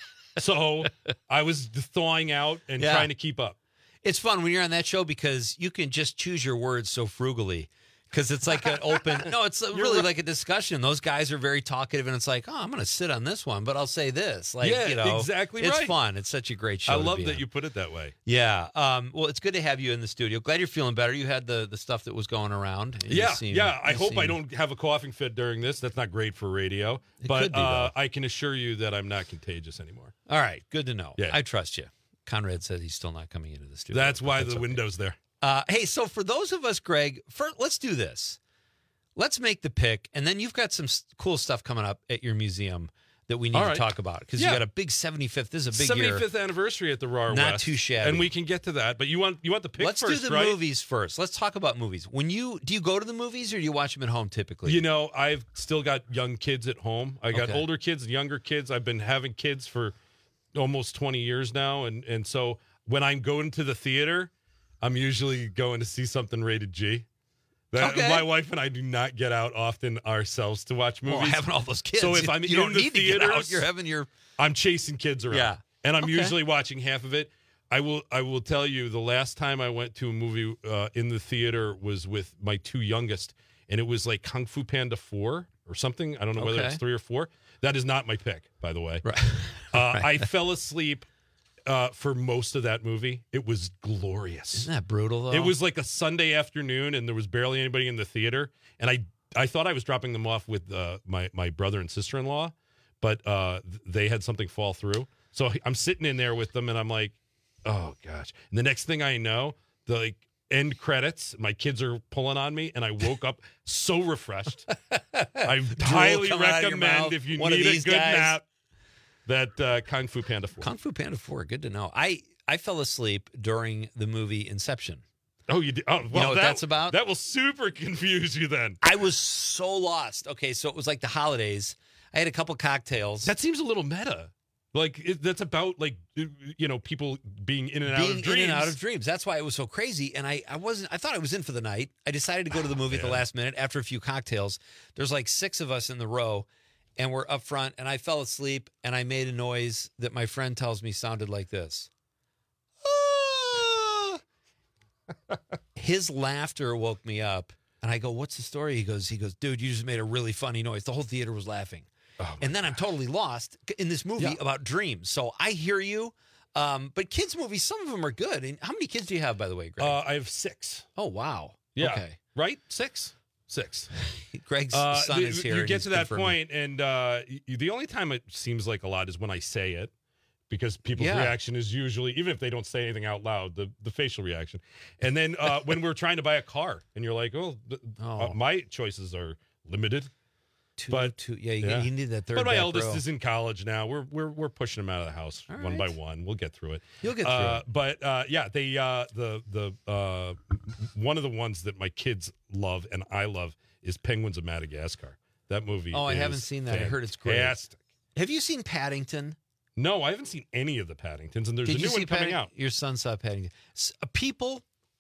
So I was thawing out and Yeah. trying to keep up. It's fun when you're on that show because you can just choose your words so frugally. Because it's like an open, no, it's really right. like a discussion. Those guys are very talkative, and it's like, oh, I'm going to sit on this one, but I'll say this. Like, Yeah, you know, exactly It's right. fun. It's such a great show. I to love be that on. you put it that way. Yeah. Um, well, it's good to have you in the studio. Glad you're feeling better. You had the, the stuff that was going around. and you Yeah, seem- yeah. I you hope I seem- don't have a coughing fit during this. That's not great for radio. It but could be, uh, though. I can assure you that I'm not contagious anymore. All right. Good to know. Yeah. I trust you. Conrad said he's still not coming into the studio. That's why That's the okay. window's there. Uh, hey, so for those of us, Greg, first, let's do this. Let's make the pick, and then you've got some s- cool stuff coming up at your museum that we need All to right. talk about because Yeah. you got a big seventy-fifth. This is a big year. seventy-fifth anniversary at the R A R Not West. too shabby. And we can get to that. But you want you want the pick Let's first, do the right? movies first. Let's talk about movies. When you do you go to the movies or do you watch them at home typically? You know, I've still got young kids at home. I got Okay. older kids and younger kids. I've been having kids for almost twenty years now. And, and so when I'm going to the theater, I'm usually going to see something rated G. That, Okay. My wife and I do not get out often ourselves to watch movies. Well, having all those kids, So if I'm you in don't the need to get theaters, out. You're having your I'm chasing kids around. Yeah. And I'm Okay. usually watching half of it. I will I will tell you the last time I went to a movie uh, in the theater was with my two youngest, and it was like Kung Fu Panda four or something. I don't know whether Okay. it's three or four. That is not my pick, by the way. Right. Uh, I fell asleep uh, for most of that movie. It was glorious. Isn't that brutal though? It was like a Sunday afternoon, and there was barely anybody in the theater. And I I thought I was dropping them off with uh, my my brother and sister in law, but uh, th- they had something fall through. So I'm sitting in there with them, and I'm like, oh gosh. And the next thing I know, the like end credits, my kids are pulling on me, and I woke up so refreshed. I highly coming out of your mouth. recommend if you One of need a these good guys. nap, that uh, Kung Fu Panda four. Kung Fu Panda four. Good to know. I I fell asleep during the movie Inception. Oh, you did? Oh, well, you know what that, that's about? That will super confuse you then. I was so lost. Okay, so it was like the holidays. I had a couple cocktails. That seems a little meta. Like it, that's about like you know people being in and out being of dreams. in and out of dreams. That's why it was so crazy. And I, I wasn't. I thought I was in for the night. I decided to go to the movie at the man. last minute after a few cocktails. There's like six of us in the row, and we're up front. And I fell asleep, and I made a noise that my friend tells me sounded like this. His laughter woke me up, and I go, "What's the story?" He goes, "He goes, dude, you just made a really funny noise. The whole theater was laughing." Oh and then I'm totally lost in this movie Yeah. about dreams. So I hear you. Um, but kids' movies, some of them are good. And how many kids do you have, by the way, Greg? Uh, I have six. oh, wow. Yeah. Okay. Right? Six? Six. Greg's Uh, son the- is here. You and get he's to that confirming. point, and uh, y- the only time it seems like a lot is when I say it, because people's Yeah. reaction is usually, even if they don't say anything out loud, the, the facial reaction. And then uh, when we're trying to buy a car, and you're like, oh, th- Oh. uh, my choices are limited. Two, but two, yeah, you, yeah. you need that third But my back eldest row. is in college now. We're we're we're pushing him out of the house All one by right. one. We'll get through it. You'll get through uh, it. But uh, yeah, they uh, the the uh, one of the ones that my kids love and I love is Penguins of Madagascar. That movie. Oh, I is haven't seen that. I heard it's great. fantastic. Have you seen Paddington? No, I haven't seen any of the Paddingtons, and there's Did a you new see one coming Padding- out. Your son saw Paddington. S- uh, people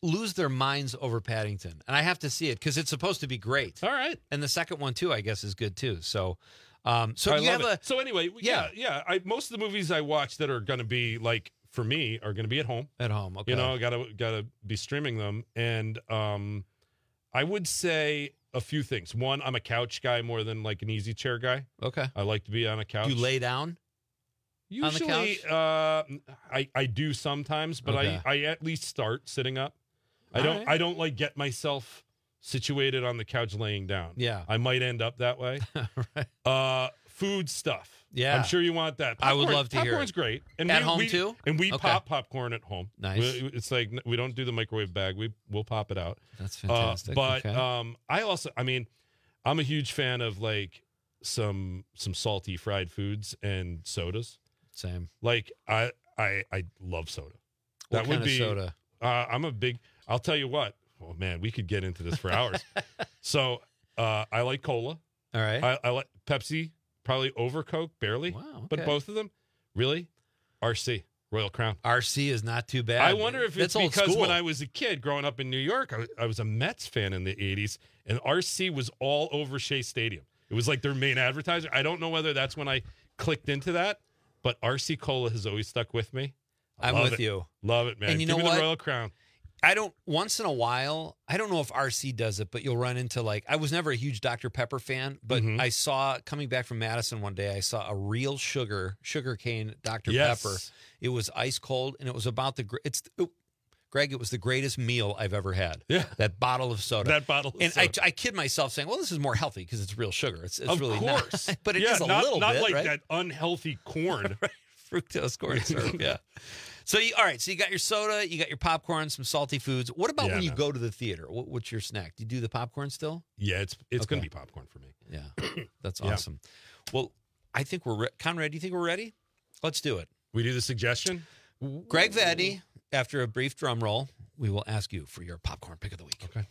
lose their minds over Paddington, and I have to see it because it's supposed to be great. All right, and the second one too, I guess, is good too. So, um, so I do you love have it. a So anyway, yeah, yeah. I, most of the movies I watch that are going to be like for me are going to be at home. At home, okay. You know, gotta gotta be streaming them, and um, I would say a few things. One, I'm a couch guy more than like an easy chair guy. Okay, I like to be on a couch. You lay down. Usually, on the couch? Uh, I I do sometimes, but Okay. I, I at least start sitting up. I All don't right. I don't like get myself situated on the couch laying down. Yeah. I might end up that way. right. Uh, food stuff. Yeah. I'm sure you want that. I would Popcorn- love to hear Popcorn's it. great. And At we- home, we- too? And we Okay. pop popcorn at home. Nice. We- It's like we don't do the microwave bag. We we'll pop it out. That's Uh, fantastic. but Okay. um, I also, I mean, I'm a huge fan of like some some salty fried foods and sodas. Same. Like I I I love soda. What that kind would of be soda? Uh, I'm a big. I'll tell you what. Oh man, we could get into this for hours. so uh, I like cola. All right. I, I like Pepsi. Probably over Coke, barely. Wow. But okay. both of them, really, R C Royal Crown. R C is not too bad. I wonder if it's That's old because school. when I was a kid growing up in New York, I, I was a Mets fan in the eighties, and R C was all over Shea Stadium. It was like their main advertiser. I don't know whether that's when I clicked into that, but R C Cola has always stuck with me. I I'm love with it. you. Love it, man. And you Give know me what? the Royal Crown. I don't, once in a while, I don't know if R C does it, but you'll run into like, I was never a huge Doctor Pepper fan, but Mhm. I saw, coming back from Madison one day, I saw a real sugar, sugar cane Doctor Yes. Pepper. It was ice cold, and it was about the, gr- it's, oh, Greg, it was the greatest meal I've ever had. Yeah. That bottle of soda. That bottle of and soda. I, I kid myself saying, well, this is more healthy because it's real sugar. It's, it's Of really course. not. But it yeah, is a not, little not bit, like right? that unhealthy corn. Fructose corn syrup, yeah. So, you, all right, so you got your soda, you got your popcorn, some salty foods. What about Yeah, when you man. go to the theater? What, what's your snack? Do you do the popcorn still? Yeah, it's it's Okay. going to be popcorn for me. Yeah, that's Yeah. awesome. Well, I think we're re- Conrad. Do you think we're ready? Let's do it. We do the suggestion. Greg Vadney, after a brief drum roll, we will ask you for your popcorn pick of the week. Okay.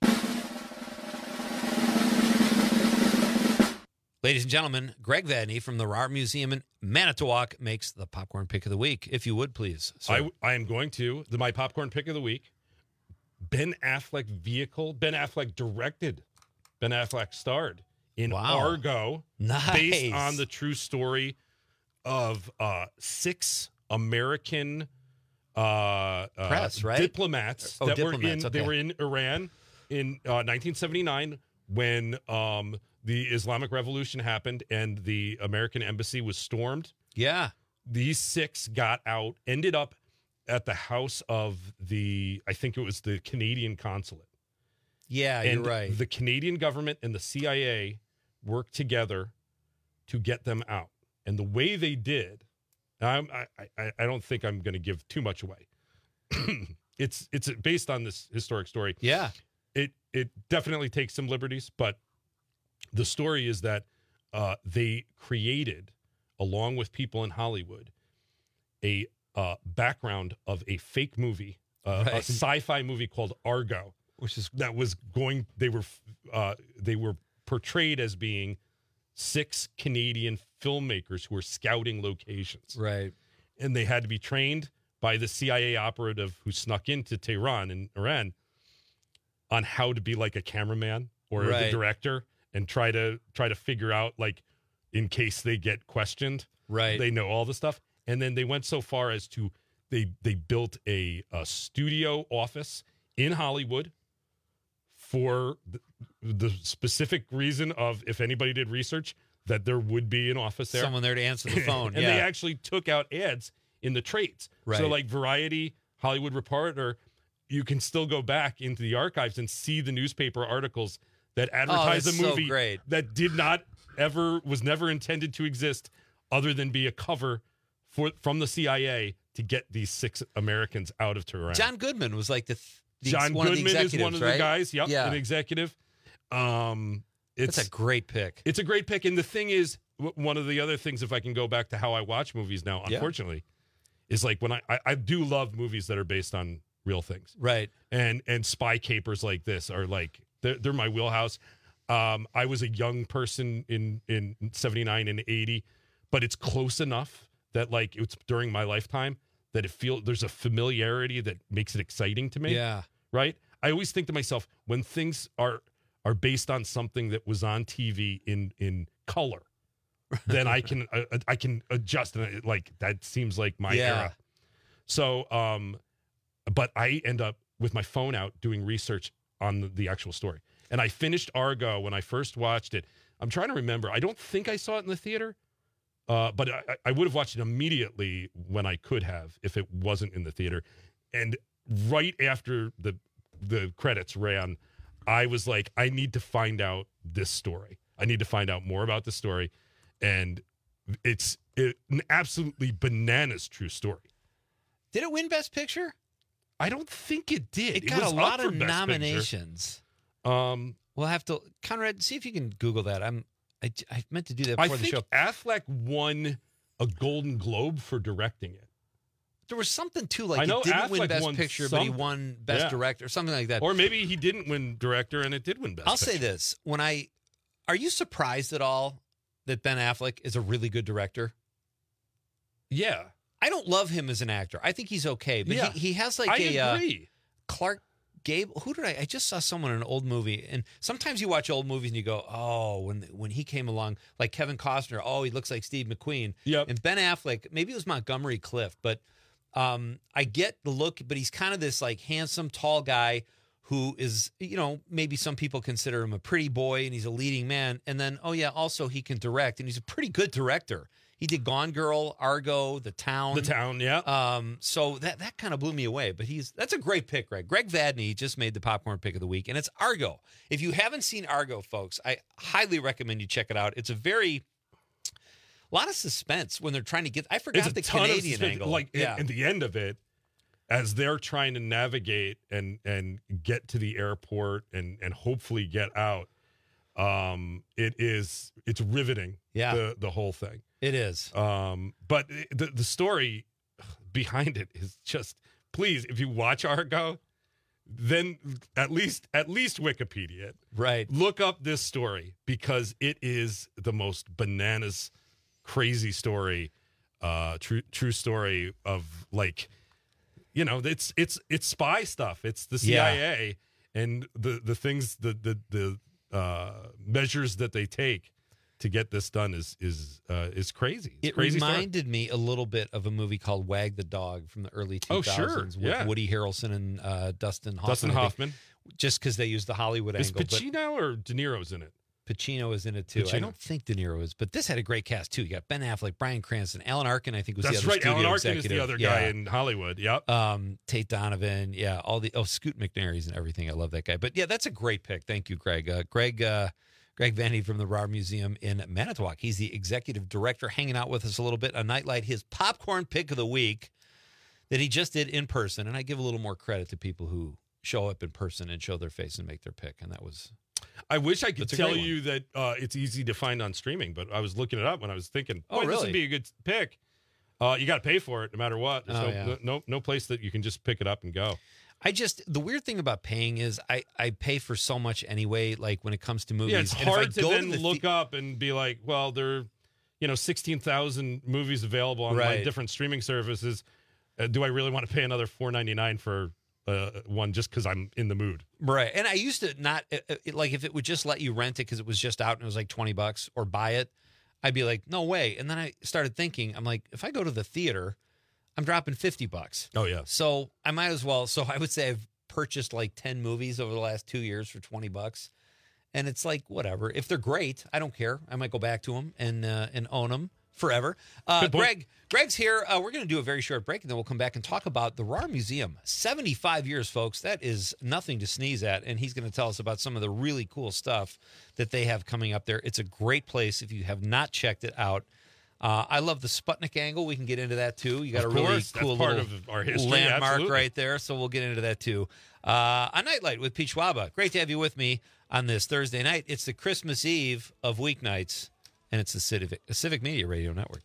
Ladies and gentlemen, Greg Vadney from the Art Museum in Manitowoc makes the popcorn pick of the week. If you would, please. sir. I, I am going to. The, my popcorn pick of the week, Ben Affleck vehicle. Ben Affleck directed. Ben Affleck starred in Wow. Argo. Nice. Based on the true story of uh, six American uh, uh, Press, right? diplomats Oh, that diplomats, were in. okay. They were in Iran in uh, nineteen seventy-nine when um, the Islamic Revolution happened and the American embassy was stormed. Yeah. These six got out, ended up at the house of the, I think it was the Canadian consulate. Yeah, and you're right. The Canadian government and the C I A worked together to get them out. And the way they did, I'm, I, I, I don't think I'm going to give too much away. it's it's based on this historic story. Yeah. It it definitely takes some liberties, but the story is that uh, they created, along with people in Hollywood, a uh, background of a fake movie, uh, a Right. sci-fi movie called Argo, which is that was going. They were uh, they were portrayed as being six Canadian filmmakers who were scouting locations, right? And they had to be trained by the C I A operative who snuck into Tehran in Iran on how to be like a cameraman or Right. the director and try to try to figure out, like, in case they get questioned, Right. they know all the stuff. And then they went so far as to they they built a, a studio office in Hollywood for the, the specific reason of, if anybody did research, that there would be an office there, Someone there to answer the phone. and yeah. they actually took out ads in the trades. So Right. like Variety, Hollywood Reporter, you can still go back into the archives and see the newspaper articles that advertise that's a so movie great. that did not ever, was never intended to exist other than be a cover for from the C I A to get these six Americans out of Tehran. John Goodman was like the, th- the John one Goodman of the is one of right? the guys. Yep, Yeah. an executive. Um, it's That's a great pick. It's a great pick, and the thing is, w- one of the other things, if I can go back to how I watch movies now, Yeah. unfortunately, is like when I, I I do love movies that are based on real things, Right. and and spy capers like this are like they're, they're my wheelhouse. Um, I was a young person in in seventy-nine and eighty, but it's close enough that like it's during my lifetime that it feel there's a familiarity that makes it exciting to me. Yeah. right? I always think to myself, when things are are based on something that was on T V in in color, then I can uh, I can adjust, and it, like that seems like my Yeah. era. So, um, but I end up with my phone out doing research on the, the actual story. And I finished Argo when I first watched it. I'm trying to remember. I don't think I saw it in the theater, uh, but I, I would have watched it immediately when I could have if it wasn't in the theater. And right after the the credits ran, I was like, I need to find out this story. I need to find out more about the story. And it's it, an absolutely bananas true story. Did it win Best Picture? I don't think it did. It got was a lot up for of Best nominations. Picture. Um, we'll have to, Conrad, see if you can Google that. I'm, I, I meant to do that I before the think show. Affleck won a Golden Globe for directing it. There was something too, like I know he didn't Affleck win Best won Picture, but he something. won Best Yeah. Director, or something like that. Or maybe he didn't win director and it did win Best I'll Picture. say this: when I, are you surprised at all that Ben Affleck is a really good director? Yeah, I don't love him as an actor. I think he's okay, but Yeah. he, he has like I a agree. Uh, Clark Gable. Who did I? I just saw someone in an old movie, and sometimes you watch old movies and you go, "Oh, when when he came along, like Kevin Costner, oh, he looks like Steve McQueen." Yep. And Ben Affleck, maybe it was Montgomery Clift, but um, I get the look, but he's kind of this like handsome, tall guy who is, you know, maybe some people consider him a pretty boy, and he's a leading man. And then, oh yeah, also he can direct, and he's a pretty good director. He did Gone Girl, Argo, The Town. The Town, yeah. Um, so that that kind of blew me away. But he's that's a great pick, Greg. Greg Vadney just made the popcorn pick of the week, and it's Argo. If you haven't seen Argo, folks, I highly recommend you check it out. It's a very a lot of suspense when they're trying to get. I forgot It's a the ton of Canadian suspense. angle. Like yeah. at, at the end of it, as they're trying to navigate and and get to the airport and and hopefully get out, um, it is it's riveting. Yeah. the the whole thing. It is. Um, but the the story behind it is just, please, if you watch Argo, then at least at least Wikipedia it. Right. Look up this story because it is the most bananas, crazy story, uh, true true story of like, you know, it's it's it's spy stuff. It's the C I A Yeah. and the the things the the the uh, measures that they take to get this done is is uh, is crazy. It's It crazy reminded me a little bit of a movie called Wag the Dog from the early two Oh, thousands sure. with Yeah. Woody Harrelson and uh, Dustin Hoffman. Dustin I think, Hoffman. just because they used the Hollywood Is angle. Pacino or De Niro's in it? But Pacino is in it too. I Pacino? don't think De Niro is, but this had a great cast too. You got Ben Affleck, Bryan Cranston, Alan Arkin. I think was That's the other right. studio Alan Arkin executive. is the other Yeah. guy in Hollywood. Yep. Um, Tate Donovan, yeah, all the oh Scoot McNairy's and everything. I love that guy. But yeah, that's a great pick. Thank you, Greg. Uh, Greg, uh, Greg Vandy from the R A R Museum in Manitowoc. He's the executive director, hanging out with us a little bit on Nightlight. His popcorn pick of the week that he just did in person, and I give a little more credit to people who show up in person and show their face and make their pick, and that was. I wish I could That's a tell great one. you that uh, it's easy to find on streaming, but I was looking it up when I was thinking, Oh, boy, this really? would be a good pick. Uh, you got to pay for it no matter what. There's Oh, no, yeah. no no place that you can just pick it up and go. I just the weird thing about paying is I, I pay for so much anyway. Like when it comes to movies, Yeah, it's And if I hard to go then the look the- up and be like, well, there are, you know, sixteen thousand movies available on my Right. different streaming services. Uh, do I really want to pay another four ninety-nine for uh, one just because I'm in the mood? Right. And I used to not it, it- like if it would just let you rent it because it was just out and it was like twenty bucks or buy it, I'd be like, no way. And then I started thinking, I'm like, if I go to the theater, I'm dropping fifty bucks. Oh, yeah. So I might as well. So I would say I've purchased like ten movies over the last two years for twenty bucks. And it's like, whatever. If they're great, I don't care. I might go back to them and uh, and own them forever. Uh, Good point. Greg, Greg's here. Uh, we're going to do a very short break, and then we'll come back and talk about the R A R Museum. seventy-five years, folks. That is nothing to sneeze at. And he's going to tell us about some of the really cool stuff that they have coming up there. It's a great place if you have not checked it out. Uh, I love the Sputnik angle. We can get into that, too. You got Of a really course. That's cool part little of our history. landmark Absolutely. right there, so we'll get into that, too. Uh, a Nightlight with Pete Schwaba. Great to have you with me on this Thursday night. It's the Christmas Eve of weeknights, and it's the Civic, the Civic Media Radio Network.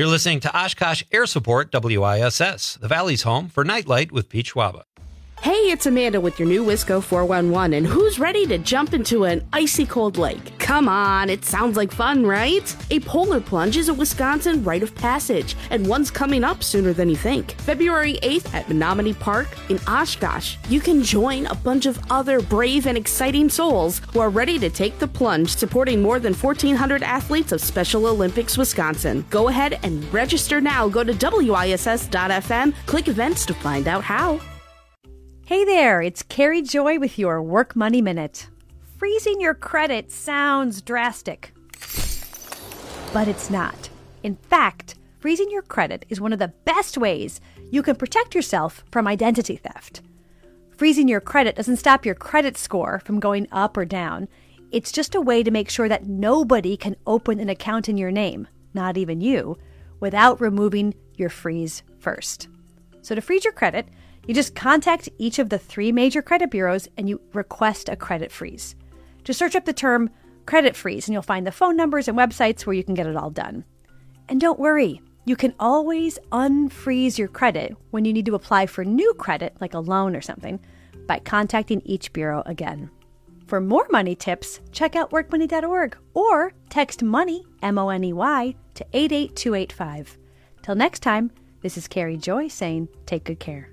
You're listening to Oshkosh Air Support, W I S S, the Valley's home for Nightlight with Pete Schwaba. Hey, it's Amanda with your new Wisco four one one, and who's ready to jump into an icy cold lake? Come on, it sounds like fun, right? A polar plunge is a Wisconsin rite of passage, and one's coming up sooner than you think. February eighth at Menominee Park in Oshkosh. You can join a bunch of other brave and exciting souls who are ready to take the plunge, supporting more than fourteen hundred athletes of Special Olympics Wisconsin. Go ahead and register now. Go to W I S S dot F M, click events to find out how. Hey there, it's Carrie Joy with your Work Money Minute. Freezing your credit sounds drastic, but it's not. In fact, freezing your credit is one of the best ways you can protect yourself from identity theft. Freezing your credit doesn't stop your credit score from going up or down. It's just a way to make sure that nobody can open an account in your name, not even you, without removing your freeze first. So to freeze your credit, you just contact each of the three major credit bureaus and you request a credit freeze. Just search up the term credit freeze and you'll find the phone numbers and websites where you can get it all done. And don't worry, you can always unfreeze your credit when you need to apply for new credit, like a loan or something, by contacting each bureau again. For more money tips, check out work money dot org or text MONEY, M O N E Y, to eight eight two eight five. Till next time, this is Carrie Joy saying take good care.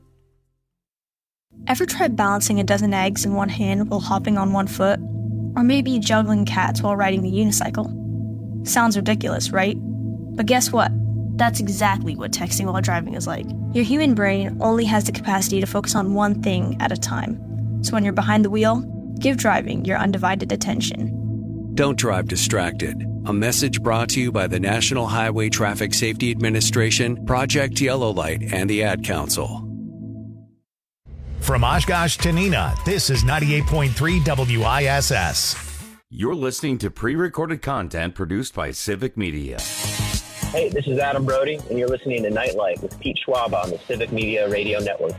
Ever tried balancing a dozen eggs in one hand while hopping on one foot? Or maybe juggling cats while riding the unicycle? Sounds ridiculous, right? But guess what? That's exactly what texting while driving is like. Your human brain only has the capacity to focus on one thing at a time. So when you're behind the wheel, give driving your undivided attention. Don't drive distracted. A message brought to you by the National Highway Traffic Safety Administration, Project Yellow Light, and the Ad Council. From Oshkosh to Neenah, this is ninety-eight point three W I S S. You're listening to pre-recorded content produced by Civic Media. Hey, this is Adam Brody, and you're listening to Nightlight with Pete Schwaba on the Civic Media Radio Network.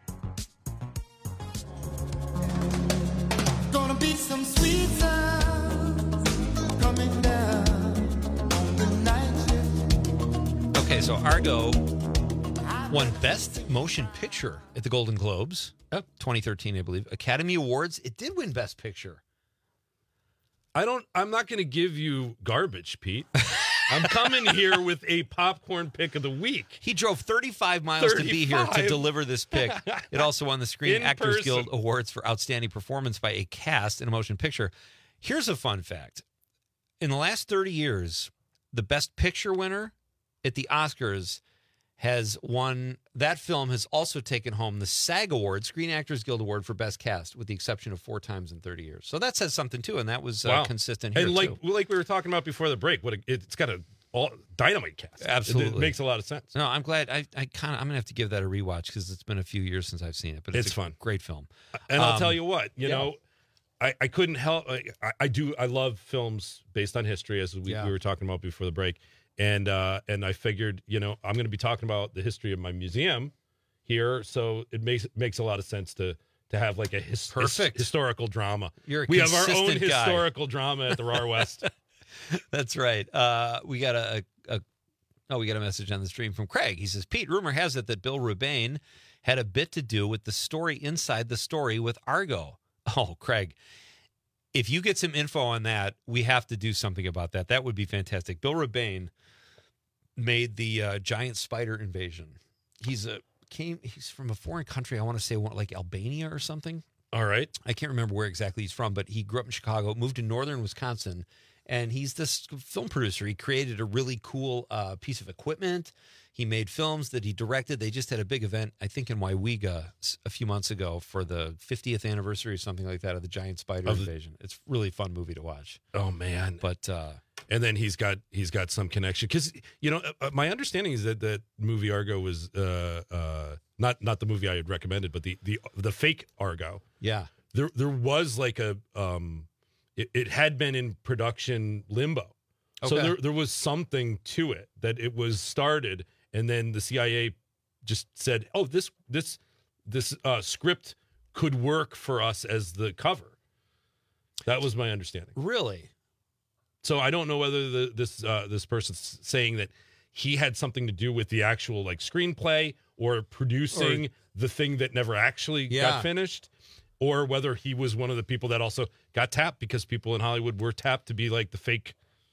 Gonna be some sweet sounds coming down on the night shift. Okay, so Argo won Best Motion Picture at the Golden Globes, oh, twenty thirteen, I believe. Academy Awards, it did win Best Picture. I don't, I'm not going to give you garbage, Pete. I'm coming here with a popcorn pick of the week. He drove thirty-five miles thirty-five to be here to deliver this pick. It also won the Screen In Actors person. Guild Awards for Outstanding Performance by a Cast in a Motion Picture. Here's a fun fact. In the last thirty years, the Best Picture winner at the Oscars has won, that film has also taken home the SAG Award, Screen Actors Guild Award for Best Cast, with the exception of four times in thirty years. So that says something, too, and that was uh, Wow. consistent here, And like, too. like we were talking about before the break, what a, it's got a all dynamite cast. Absolutely. It, it makes a lot of sense. No, I'm glad. I, I kind of, I'm going to have to give that a rewatch because it's been a few years since I've seen it, but it's, It's a fun. great film. And I'll Um, tell you what, you yeah. know, I, I couldn't help. I, I do. I love films based on history, as we, Yeah. we were talking about before the break. And uh, and I figured, you know, I'm going to be talking about the history of my museum here, so it makes makes a lot of sense to to have like a his, Perfect. his- historical drama. You're a we have our own consistent guy. historical drama at the R A R West. That's right. Uh, we got a, a, a oh, we got a message on the stream from Craig. He says, Pete, rumor has it that Bill Rebane had a bit to do with the story inside the story with Argo. Oh, Craig, if you get some info on that, we have to do something about that. That would be fantastic. Bill Rebane made the uh, giant spider invasion. He's a came. He's from a foreign country. I want to say like Albania or something. All right. I can't remember where exactly he's from, but he grew up in Chicago, moved to northern Wisconsin, and he's this film producer. He created a really cool uh, piece of equipment. He made films that he directed. They just had a big event, I think, in Waiwega a few months ago for the fiftieth anniversary or something like that of the giant spider Of the- invasion. It's a really fun movie to watch. Oh man! But uh, and then he's got he's got some connection because you know uh, my understanding is that that movie Argo was uh, uh, not not the movie I had recommended, but the the the fake Argo. Yeah, there there was like a um, it, it had been in production limbo, so Okay. there there was something to it that it was started, and then the C I A just said, "Oh, this this this uh, script could work for us as the cover." That was my understanding. Really? So I don't know whether the, this uh, this person's saying that he had something to do with the actual like screenplay or producing or, the thing that never actually yeah. got finished, or whether he was one of the people that also got tapped because people in Hollywood were tapped to be like the fake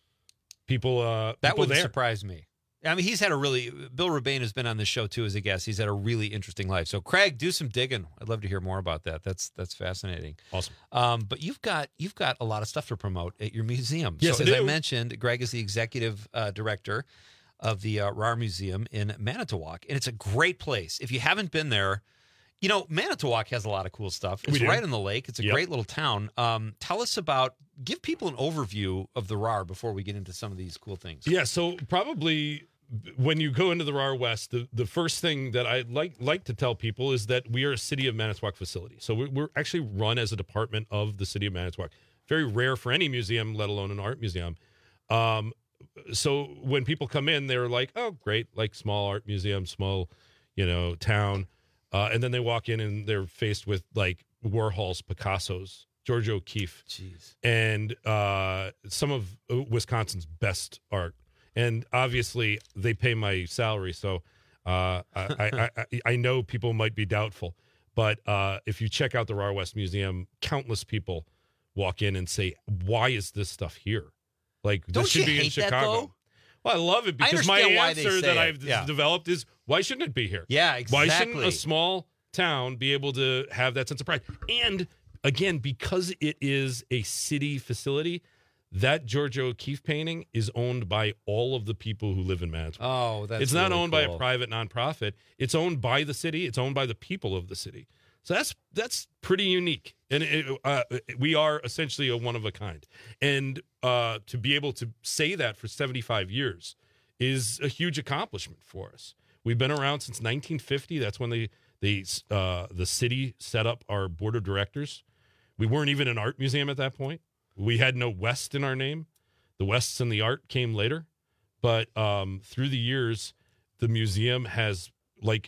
people. Uh, that people wouldn't there. surprise me. I mean, he's had a really, Bill Rebane has been on this show too as a guest. He's had a really interesting life. So Craig, do some digging. I'd love to hear more about that. That's that's fascinating. Awesome. Um, but you've got you've got a lot of stuff to promote at your museum. Yes, so I as do. I mentioned, Greg is the executive uh, director of the uh, R A R Museum in Manitowoc, and it's a great place. If you haven't been there, you know, Manitowoc has a lot of cool stuff. It's right on the lake. It's a yep. great little town. Um, tell us about, give people an overview of the R A R before we get into some of these cool things. Yeah, so probably when you go into the R A R West, the, the first thing that I like like to tell people is that we are a City of Manitowoc facility. So we're, we're actually run as a department of the City of Manitowoc. Very rare for any museum, let alone an art museum. Um, so when people come in, they're like, oh, great, like small art museum, small, you know, town. Uh, and then they walk in and they're faced with like Warhol's, Picasso's, George O'Keeffe, Jeez. and uh, some of Wisconsin's best art. And obviously, they pay my salary, so uh, I, I, I, I know people might be doubtful. But uh, if you check out the R A R West Museum, countless people walk in and say, "Why is this stuff here? Like Don't this should you be in hate that, Chicago." though? Well, I love it because I my understand why they answer say that it. I've Yeah. developed is, "Why shouldn't it be here? Yeah, Why exactly. shouldn't a small town be able to have that sense of pride?" And again, because it is a city facility, that George O'Keeffe painting is owned by all of the people who live in Manitowoc. Oh, that's It's not really owned by cool. a private nonprofit. It's owned by the city. It's owned by the people of the city. So that's that's pretty unique. And it, uh, we are essentially a one of a kind. And uh, to be able to say that for seventy-five years is a huge accomplishment for us. We've been around since nineteen fifty. That's when they, they uh, the city set up our board of directors. We weren't even an art museum at that point. We had no West in our name. The Wests and the art came later. But um, through the years, the museum has like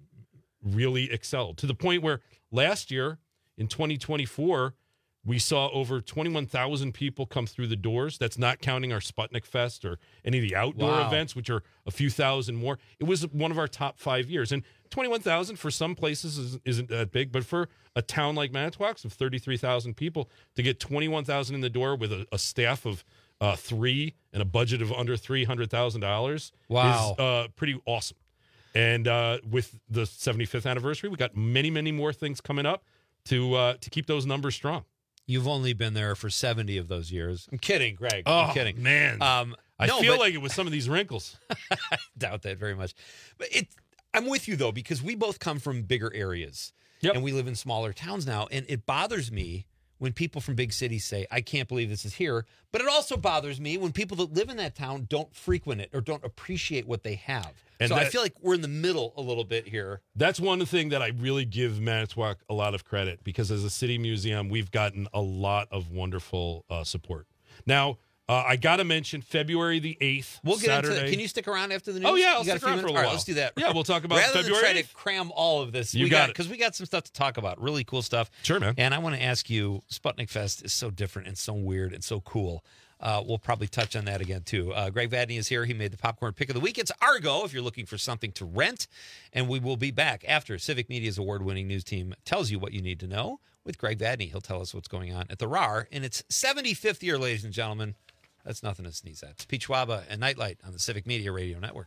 really excelled to the point where last year in twenty twenty-four, we saw over twenty-one thousand people come through the doors. That's not counting our Sputnik Fest or any of the outdoor Wow. events, which are a few thousand more. It was one of our top five years. And twenty-one thousand for some places is, isn't that big, but for a town like Manitowoc of thirty-three thousand people, to get twenty-one thousand in the door with a, a staff of uh, three and a budget of under three hundred thousand dollars Wow. is uh, pretty awesome. And uh, with the seventy-fifth anniversary, we got many, many more things coming up to uh, to keep those numbers strong. You've only been there for seventy of those years. I'm kidding, Greg. Oh, I'm kidding. man. Um, I no, feel but- like it was some of these wrinkles. I doubt that very much. But it, I'm with you, though, because we both come from bigger areas. Yep. And we live in smaller towns now. And it bothers me when people from big cities say, I can't believe this is here. But it also bothers me when people that live in that town don't frequent it or don't appreciate what they have. And so I that- feel like we're in the middle a little bit here. That's one thing that I really give Manitowoc a lot of credit, because as a city museum, we've gotten a lot of wonderful uh, support. Now, uh, I got to mention February the eighth, We'll get Saturday. into. Can you stick around after the news? Oh, yeah, I'll You got stick few around for a minutes? All right, while. let's do that. Yeah, we'll talk about Rather February than try eighth. to cram all of this. You we got it. because we got some stuff to talk about. Really cool stuff. Sure, man. And I want to ask you, Sputnik Fest is so different and so weird and so cool. Uh, we'll probably touch on that again, too. Uh, Greg Vadney is here. He made the popcorn pick of the week. It's Argo if you're looking for something to rent. And we will be back after Civic Media's award-winning news team tells you what you need to know with Greg Vadney. He'll tell us what's going on at the R A R in its seventy-fifth year, ladies and gentlemen. That's nothing to sneeze at. It's Pete Schwaba and Nightlight on the Civic Media Radio Network.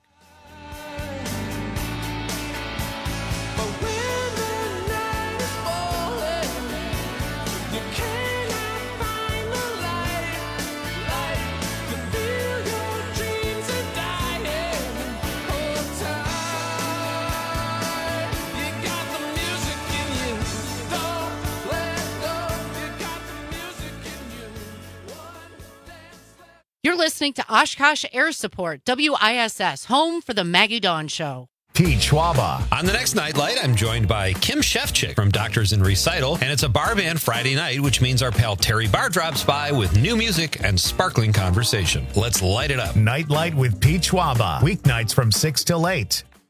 You're listening to Oshkosh Air Support, W I S S, home for the Maggie Dawn Show. Pete Schwaba. On the next Nightlight, I'm joined by Kim Shefchick from Doctors in Recital, and it's a bar band Friday night, which means our pal Terry Barr drops by with new music and sparkling conversation. Let's light it up. Nightlight with Pete Schwaba. Weeknights from six till eight.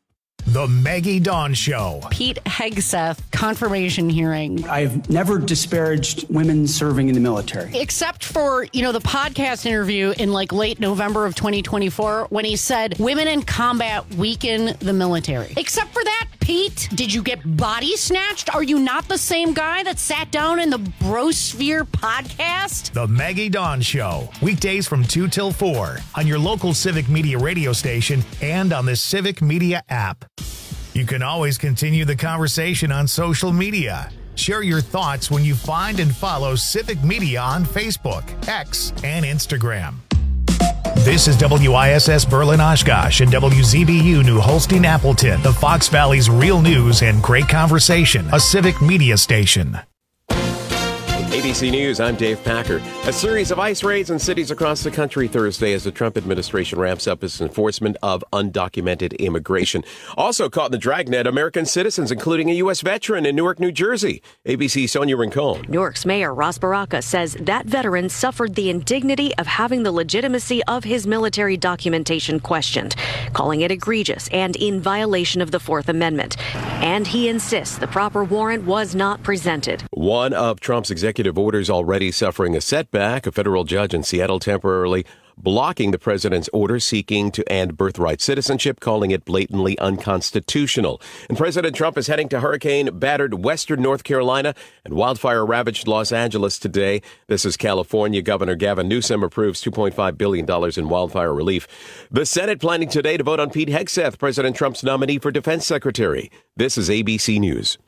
The Maggie Dawn Show. Pete Hegseth confirmation hearing. I've never disparaged women serving in the military. Except for, you know, the podcast interview in like late November of twenty twenty-four when he said women in combat weaken the military. Except for that, Pete, did you get body snatched? Are you not the same guy that sat down in the Brosphere podcast? The Maggie Dawn Show. Weekdays from two till four on your local Civic Media radio station and on the Civic Media app. You can always continue the conversation on social media. Share your thoughts when you find and follow Civic Media on Facebook, X, and Instagram. This is W I S S Berlin Oshkosh and W Z B U New Holstein Appleton, the Fox Valley's real news and great conversation, a Civic Media station. A B C News, I'm Dave Packer. A series of ICE raids in cities across the country Thursday as the Trump administration ramps up its enforcement of undocumented immigration. Also caught in the dragnet, American citizens, including a U S veteran in Newark, New Jersey. A B C's Sonia Rincon. Newark's Mayor Ross Baraka says that veteran suffered the indignity of having the legitimacy of his military documentation questioned, calling it egregious and in violation of the Fourth Amendment. And he insists the proper warrant was not presented. One of Trump's executive orders already suffering a setback. A federal judge in Seattle temporarily blocking the president's order seeking to end birthright citizenship, calling it blatantly unconstitutional. And President Trump is heading to hurricane-battered western North Carolina and wildfire-ravaged Los Angeles today. This is California. Governor Gavin Newsom approves two point five billion dollars in wildfire relief. The Senate planning today to vote on Pete Hegseth, President Trump's nominee for defense secretary. This is A B C News.